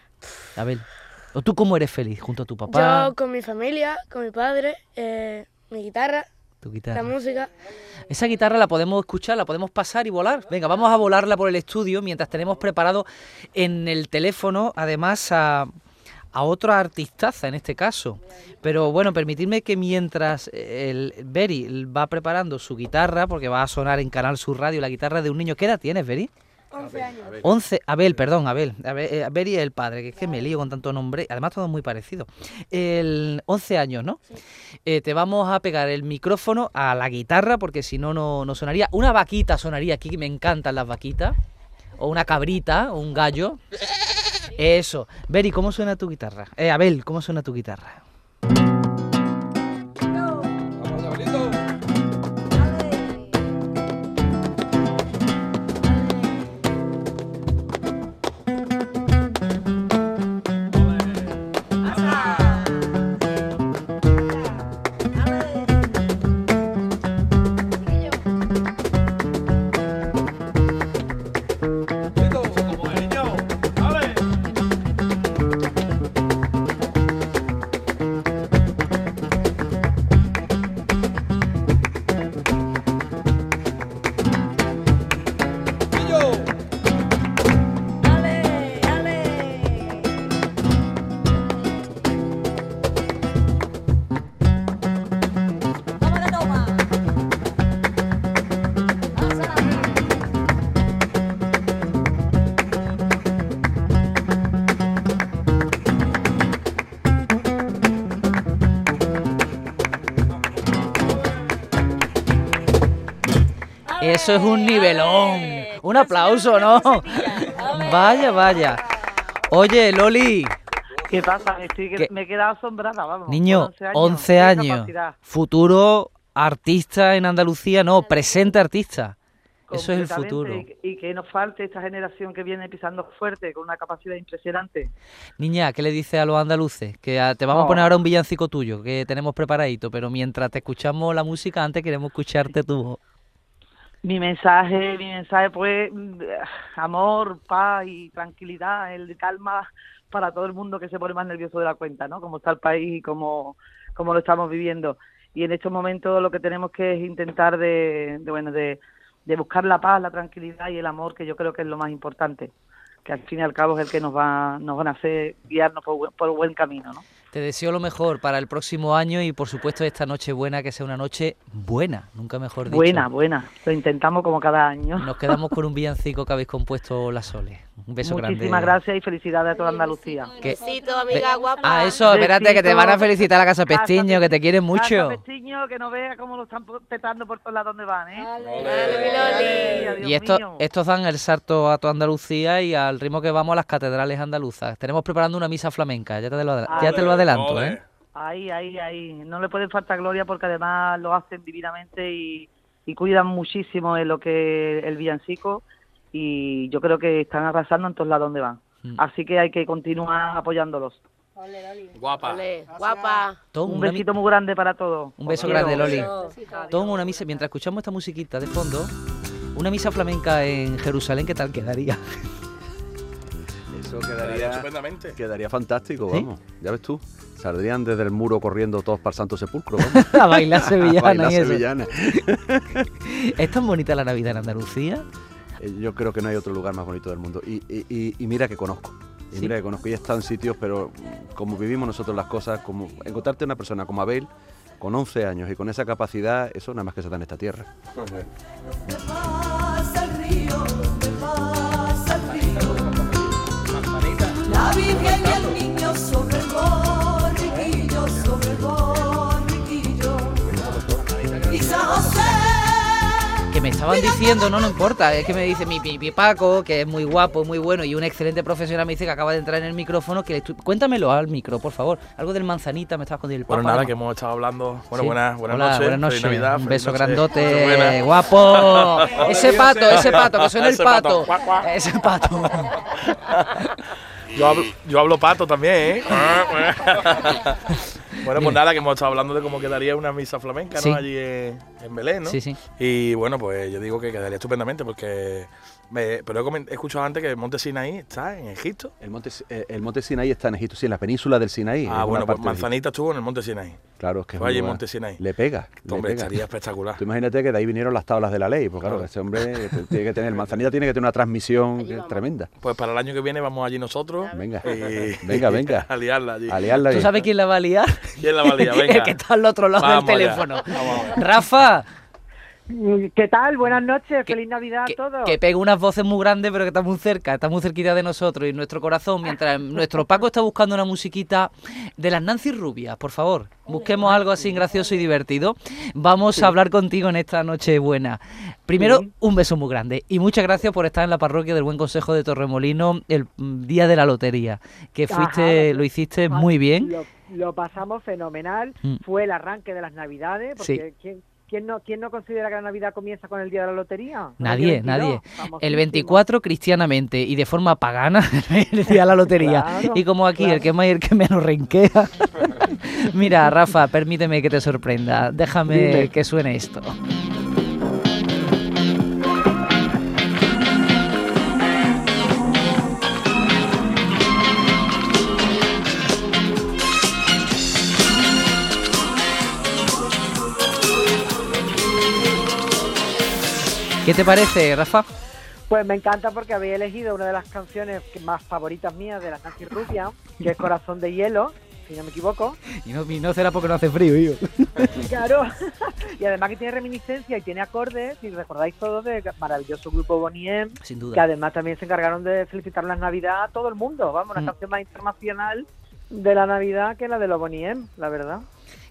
A ver, ¿o tú cómo eres feliz? ¿Junto a tu papá? Yo con mi familia, con mi padre, eh, mi guitarra, Tu guitarra. la música. Esa guitarra la podemos escuchar, la podemos pasar y volar. Venga, vamos a volarla por el estudio mientras tenemos preparado en el teléfono, además, a, a otra artistaza en este caso. Pero bueno, permitidme que mientras el Beri va preparando su guitarra, porque va a sonar en Canal Sur Radio la guitarra de un niño. ¿Qué edad tienes, Beri? once años. once, Abel, perdón, Abel. Abel eh, Beri es el padre, que es que me lío con tanto nombre. Además, todo muy parecido. El once años, ¿no? Sí. Eh, te vamos a pegar el micrófono a la guitarra, porque si no, no no sonaría. Una vaquita sonaría aquí, que me encantan las vaquitas. O una cabrita, o un gallo. Eso. Beri, ¿cómo suena tu guitarra? Eh, Abel, ¿cómo suena tu guitarra? Eso es un nivelón. Un aplauso, ¿no? Vaya, vaya. Oye, Loli. ¿Qué pasa? Estoy, ¿Qué? Me he quedado asombrada, vamos. Niño, con once años. años. Capacidad. Futuro artista en Andalucía, no, presente artista. Eso es el Completamente, futuro. Y, y que nos falte esta generación que viene pisando fuerte, con una capacidad impresionante. Niña, ¿qué le dices a los andaluces? Que a- te vamos a Oh. poner ahora un villancico tuyo, que tenemos preparadito, pero mientras te escuchamos la música, antes queremos escucharte tu voz. Mi mensaje, mi mensaje pues mm, amor, paz y tranquilidad, el de calma para todo el mundo que se pone más nervioso de la cuenta, ¿no? Como está el país y cómo, cómo lo estamos viviendo. Y en estos momentos lo que tenemos que es intentar de, de bueno, de, de buscar la paz, la tranquilidad y el amor, que yo creo que es lo más importante, que al fin y al cabo es el que nos va, nos van a hacer guiarnos por, buen- por buen camino, ¿no? Te deseo lo mejor para el próximo año y, por supuesto, esta noche buena, que sea una noche buena, nunca mejor dicho. Buena, buena. Lo intentamos como cada año. Nos quedamos con un villancico que habéis compuesto las Soles. Un beso grande. Muchísimas gracias y felicidades a toda Andalucía. Que- Besito, amiga guapa. Ah, eso, espérate, que te van a felicitar a Casa Pestiño, que te quieren mucho. Casa Pestiño, que no vea cómo lo están petando por todos lados donde van, ¿eh? Dios Y esto, mío. estos dan el salto a toda Andalucía y al ritmo que vamos a las catedrales andaluzas. Tenemos preparando una misa flamenca, ya te lo, adel- ya te lo adelanto, ¿eh? Ahí, ahí, ahí. No le pueden faltar gloria porque además lo hacen divinamente y, y cuidan muchísimo en lo que el villancico y yo creo que están arrasando en todos lados donde van. Mm. Así que hay que continuar apoyándolos. Guapa. Guapa. Tom, Un una besito mi- muy grande para todos. Un beso Os quiero. grande, Loli. Tom, una misa, mientras escuchamos esta musiquita de fondo, una misa flamenca en Jerusalén, ¿qué tal quedaría? Eso Quedaría quedaría, estupendamente. quedaría fantástico, ¿Sí? vamos. Ya ves tú. Saldrían desde el muro corriendo todos para el Santo Sepulcro. Vamos. A bailar sevillana A bailar y eso. sevillana. ¿Es tan bonita la Navidad en Andalucía? Eh, Yo creo que no hay otro lugar más bonito del mundo. Y, y- y- y mira que conozco. Y Sí. mira que conozco. Y he estado en sitios, pero mm, como vivimos nosotros las cosas, como encontrarte una persona como Abel, con once años y con esa capacidad, eso nada más que se da en esta tierra. pasa el río, me pasa el río. La Virgen y el niño sobre el borriquillo, sobre el borriquillo. Y San José. Que me estaban diciendo, no, no importa, es que me dice mi pipi Paco, que es muy guapo, muy bueno y un excelente profesional, me dice que acaba de entrar en el micrófono, que le estu- cuéntamelo al micro, por favor. Algo del manzanita, me estabas con el Bueno, papa, nada, ¿no? que hemos estado hablando. Bueno, Sí. buenas, buenas Hola, noches. buenas noches. Feliz Navidad, Un feliz beso noche. grandote, Buenas. guapo. Ese pato, ese pato, que suena el Ese pato. Cuac, cuac. Ese pato. Yo hablo, yo hablo pato también, ¿eh? Bueno, pues Dime. nada, que hemos estado hablando de cómo quedaría una misa flamenca, ¿no? Sí. Allí en, en Belén, ¿no? Sí, sí. Y bueno, pues yo digo que quedaría estupendamente porque... Me, pero he, comen- he escuchado antes que el Monte Sinaí está en Egipto. El monte, eh, el monte Sinaí está en Egipto, sí, en la península del Sinaí. Ah, es bueno, una pues parte de Manzanita estuvo en el Monte Sinaí. Egipto. Claro, es que es Fue un allí en lugar- Monte Sinaí. Le pega. le Hombre, pega. estaría espectacular. Tú imagínate que de ahí vinieron las tablas de la ley, pues claro, Claro. ese hombre tiene que tener, Manzanita tiene que tener una transmisión que- tremenda. Pues para el año que viene vamos allí nosotros. Venga, y- venga, venga. A liarla allí. A liarla ¿Tú bien. sabes quién la va a liar? ¿Quién la va a liar? Venga. El que está al otro lado Vamos del allá. teléfono. Vamos a ver. Rafa, ¿Qué tal? Buenas noches, feliz Navidad a todos. que pega unas voces muy grandes, pero que está muy cerca, está muy cerquita de nosotros y en nuestro corazón, mientras nuestro Paco está buscando una musiquita de las Nancy Rubias, por favor, busquemos algo así gracioso y divertido. Vamos a hablar contigo en esta noche buena. Primero, Sí. un beso muy grande y muchas gracias por estar en la parroquia del Buen Consejo de Torremolino el mm, día de la lotería, que fuiste, Ajá. lo hiciste muy bien. Lo, lo pasamos fenomenal. Mm. Fue el arranque de las Navidades, Sí. porque ¿quién, quién no, ¿quién no considera que la Navidad comienza con el día de la lotería? Nadie, El veintidós, nadie. famosísimo. El veinticuatro cristianamente y de forma pagana el día de la lotería. Claro, y como aquí claro. el que más y el que menos renquea. Mira, Rafa, permíteme que te sorprenda. Déjame Dime. que suene esto. ¿Qué te parece, Rafa? Pues me encanta porque había elegido una de las canciones que más favoritas mías de las Nancy Rubias, que es Corazón de Hielo, si no me equivoco. Y no, y no será porque no hace frío, hijo. Claro. Y además que tiene reminiscencia y tiene acordes, si recordáis todos, del maravilloso grupo Bonnie M, Sin duda. que además también se encargaron de felicitar las Navidad a todo el mundo. Vamos, una Mm. canción más internacional de la Navidad que la de los Bonnie M, la verdad.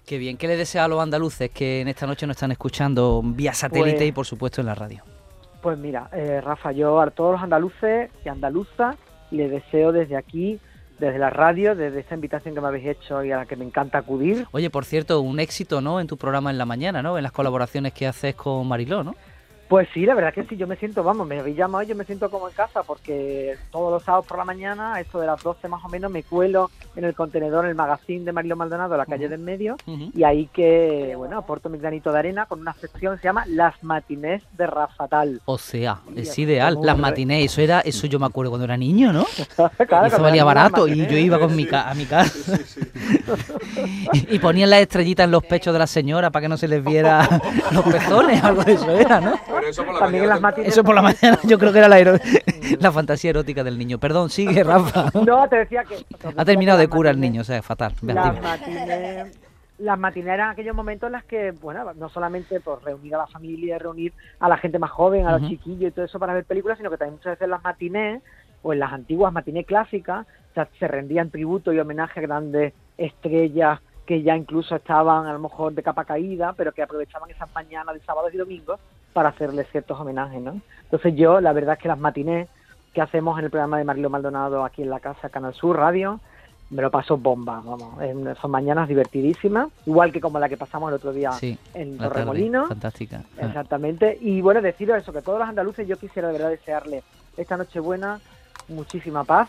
Qué bien. ¿Qué le desea a los andaluces que en esta noche nos están escuchando vía satélite Pues- y por supuesto en la radio? Pues mira, eh, Rafa, yo a todos los andaluces y andaluzas les deseo desde aquí, desde la radio, desde esta invitación que me habéis hecho y a la que me encanta acudir. Oye, por cierto, un éxito, ¿no? En tu programa en la mañana, ¿no? En las colaboraciones que haces con Mariló, ¿no? Pues sí, la verdad que sí, yo me siento, vamos, me habéis llamado y yo me siento como en casa porque todos los sábados por la mañana, a eso de las doce más o menos, me cuelo en el contenedor, en el magazine de Mariló Maldonado, en la calle de en medio, y ahí que, bueno, aporto mi granito de arena con una sección que se llama Las Matinés de Rafa Tal. O sea, es Sí, ideal. como Las un re- matinés, eso era, eso yo me acuerdo cuando era niño, ¿no? Claro, Y eso cuando valía era barato niño, y yo iba con mi ca- a mi casa. y, y ponían las estrellitas en los pechos de la señora para que no se les viera los pezones, algo de eso era, ¿no? También en las matinés. Eso por la mañana, yo creo que era la, ero- la fantasía erótica del niño. Perdón, sigue, Rafa. No, te decía que... Ha terminado de cura el niño, o sea, fatal. Ve, Las dime. matinés, las matinés eran aquellos momentos en los que, bueno, no solamente por reunir a la familia, reunir a la gente más joven, a los Ujú. chiquillos y todo eso para ver películas, sino que también muchas veces las matinés, o en las antiguas matinés clásicas, o sea, se rendían tributo y homenaje a grandes estrellas que ya incluso estaban a lo mejor de capa caída, pero que aprovechaban esas mañanas de sábados y domingos para hacerles ciertos homenajes, ¿no? Entonces yo, la verdad es que las matinés que hacemos en el programa de Mariló Maldonado aquí en la casa, Canal Sur Radio, me lo paso bomba, vamos. En- son mañanas divertidísimas, igual que como la que pasamos el otro día Sí, en la tarde, Torremolinos. fantástica. Ah. Exactamente. Y bueno, deciros eso, que todos los andaluces yo quisiera de verdad desearles esta Nochebuena muchísima paz,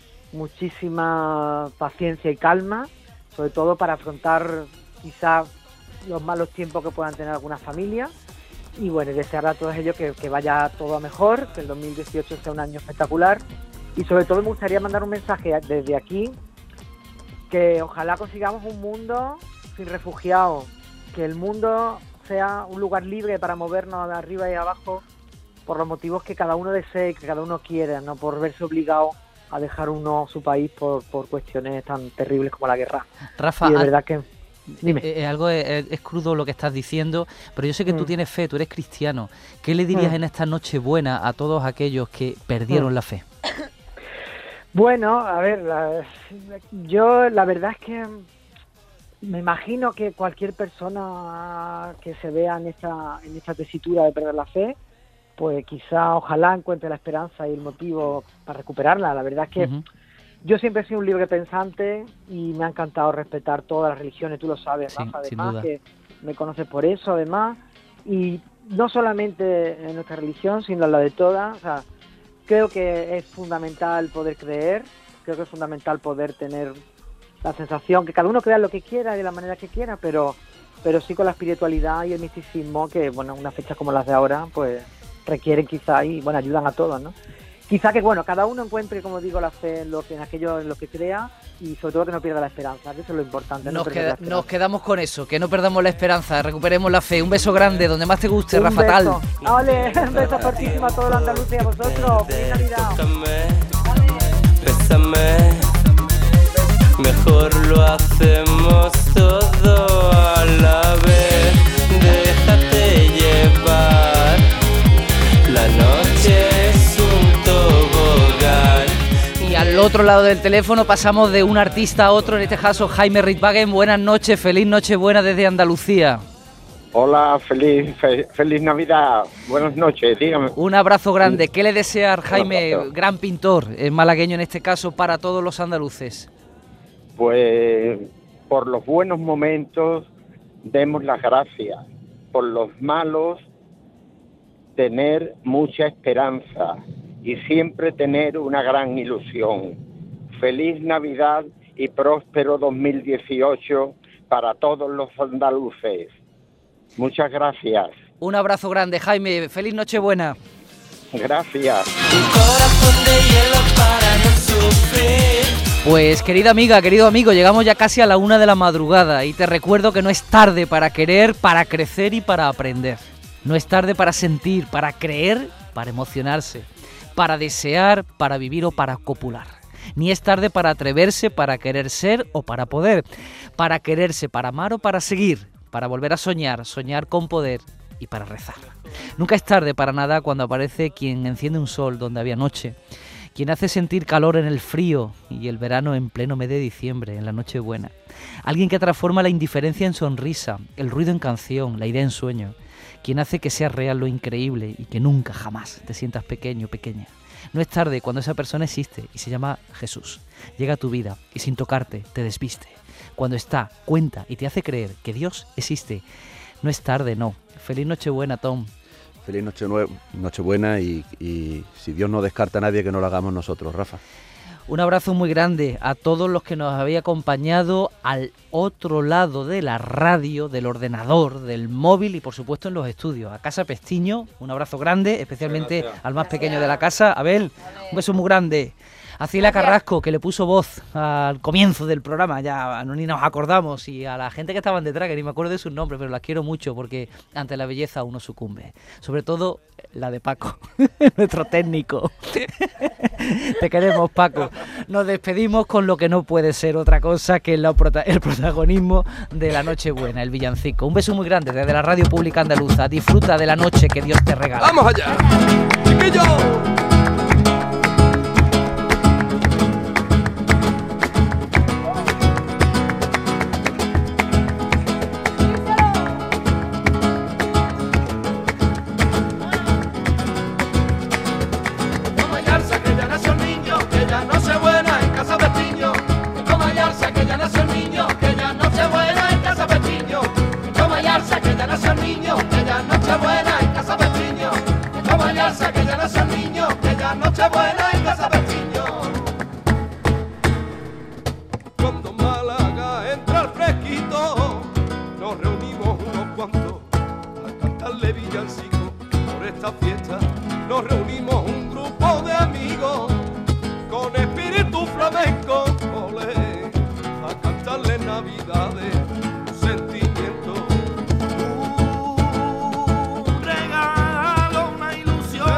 muchísima paciencia y calma, sobre todo para afrontar quizás los malos tiempos que puedan tener algunas familias. Y bueno, y desear a todos ellos que, que vaya todo a mejor, que el dos mil dieciocho sea un año espectacular. Y sobre todo me gustaría mandar un mensaje desde aquí, que ojalá consigamos un mundo sin refugiados, que el mundo sea un lugar libre para movernos de arriba y abajo por los motivos que cada uno desee, que cada uno quiera, no por verse obligado a dejar uno su país por, por cuestiones tan terribles como la guerra. Rafa, y de ah, verdad que... Dime. Eh, eh, algo es, es crudo lo que estás diciendo, pero yo sé que tú Mm. tienes fe, tú eres cristiano. ¿Qué le dirías Mm. en esta Nochebuena a todos aquellos que perdieron Mm. la fe? Bueno, a ver, la- yo la verdad es que me imagino que cualquier persona que se vea en esta, en esta tesitura de perder la fe, pues quizá, ojalá encuentre la esperanza y el motivo para recuperarla. La verdad es que Ujú. yo siempre he sido un libre pensante y me ha encantado respetar todas las religiones, tú lo sabes, Sí, Rafa, sin además, duda. que me conoces por eso, además, y no solamente en nuestra religión, sino en la de todas. O sea, creo que es fundamental poder creer, creo que es fundamental poder tener la sensación que cada uno crea lo que quiera y de la manera que quiera, pero pero sí con la espiritualidad y el misticismo que, bueno, unas fechas como las de ahora, pues requieren quizá y, bueno, ayudan a todos, ¿no? Quizá que, bueno, cada uno encuentre, como digo, la fe en, lo que, en aquello en lo que crea y sobre todo que no pierda la esperanza, que eso es lo importante. no Nos, perder la queda- esperanza. nos quedamos con eso, que no perdamos la esperanza, recuperemos la fe. Un beso grande, donde más te guste, Un Rafa Tal. beso. Ole, un beso fortísimo a todos los andaluces y a vosotros. ¡Feliz Navidad! Bésame, mejor lo hacemos todo a la vez. Déjate llevar, la noche es un tobogán. Y al otro lado del teléfono pasamos de un artista a otro, en este caso Jaime Ritwagen. Buenas noches, feliz Nochebuena desde Andalucía. Hola, feliz, fe- feliz Navidad. Buenas noches, dígame. Un abrazo grande. ¿Qué le desea Jaime, abrazo. gran pintor, eh, malagueño en este caso, para todos los andaluces? Pues por los buenos momentos demos las gracias. Por los malos, tener mucha esperanza y siempre tener una gran ilusión. Feliz Navidad y próspero dos mil dieciocho para todos los andaluces. Muchas gracias. Un abrazo grande, Jaime. Feliz Nochebuena. Gracias. Pues querida amiga, querido amigo, llegamos ya casi a la una de la madrugada y te recuerdo que no es tarde para querer, para crecer y para aprender. No es tarde para sentir, para creer, para emocionarse, para desear, para vivir o para copular. Ni es tarde para atreverse, para querer ser o para poder, para quererse, para amar o para seguir, para volver a soñar, soñar con poder y para rezar. Nunca es tarde para nada cuando aparece quien enciende un sol donde había noche, quien hace sentir calor en el frío y el verano en pleno mes de diciembre, en la Nochebuena. Alguien que transforma la indiferencia en sonrisa, el ruido en canción, la idea en sueño. Quien hace que sea real lo increíble y que nunca, jamás te sientas pequeño, pequeña. No es tarde cuando esa persona existe y se llama Jesús. Llega a tu vida y sin tocarte te desviste. Cuando está, cuenta y te hace creer que Dios existe. No es tarde, no. Feliz Nochebuena, Tom. Feliz noche Nochebuena y, y si Dios no descarta a nadie, que no lo hagamos nosotros, Rafa. Un abrazo muy grande a todos los que nos habéis acompañado al otro lado de la radio, del ordenador, del móvil y por supuesto en los estudios. A Casa Pestiño, un abrazo grande, especialmente Gracias. al más pequeño de la casa, Abel, un beso muy grande. A Ciela Carrasco, que le puso voz al comienzo del programa, ya no ni nos acordamos, y a la gente que estaban detrás, que ni me acuerdo de sus nombres, pero las quiero mucho porque ante la belleza uno sucumbe. Sobre todo la de Paco, nuestro técnico. Te queremos, Paco. Nos despedimos con lo que no puede ser otra cosa que la prota- el protagonismo de la Nochebuena, el villancico. Un beso muy grande desde la Radio Pública Andaluza. Disfruta de la noche que Dios te regala. ¡Vamos allá! ¡Chiquillo! Nochebuena en Casa Pestiño. Cuando Málaga entra al fresquito, nos reunimos unos cuantos a cantarle villancico. Por esta fiesta nos reunimos un grupo de amigos con espíritu flamenco, olé, a cantarle navidades, un sentimiento. Un regalo, una ilusión.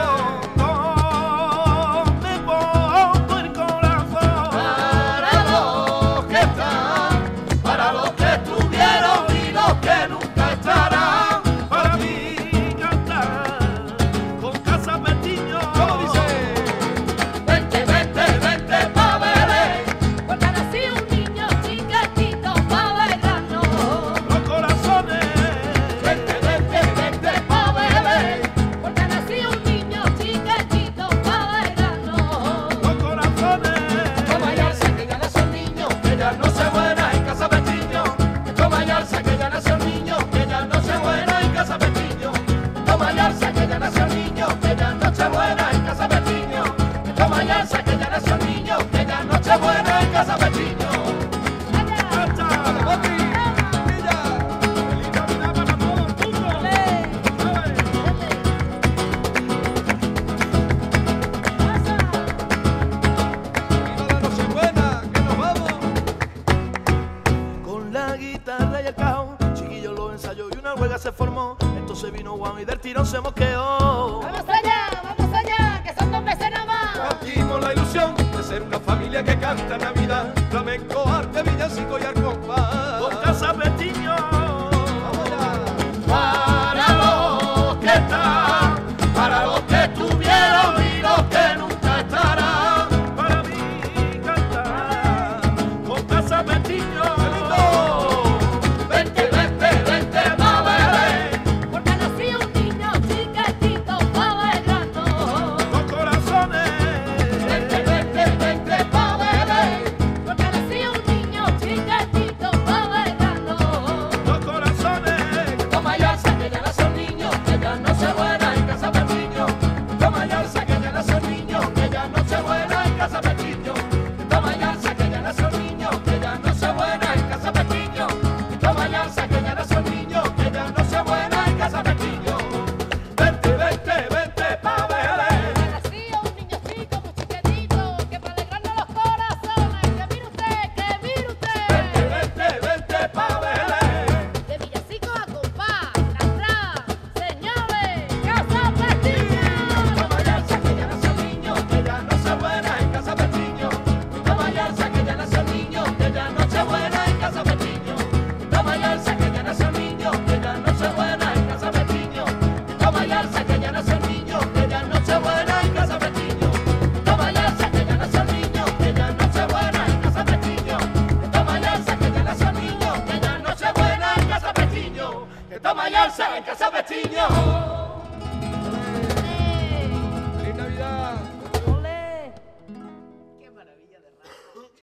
Se formó, entonces vino Juan y del tirón se mosqueó. Vamos allá, vamos allá, que son dos meses nada más. Partimos la ilusión de ser una familia que canta Navidad, flamenco, arte, villancico y arcompás. Con Casa Pestiño, vamos allá. Para los que están, para los que estuvieron y los que nunca estarán. Para mí cantar con Casa Pestiño. Chiquitito Betiño.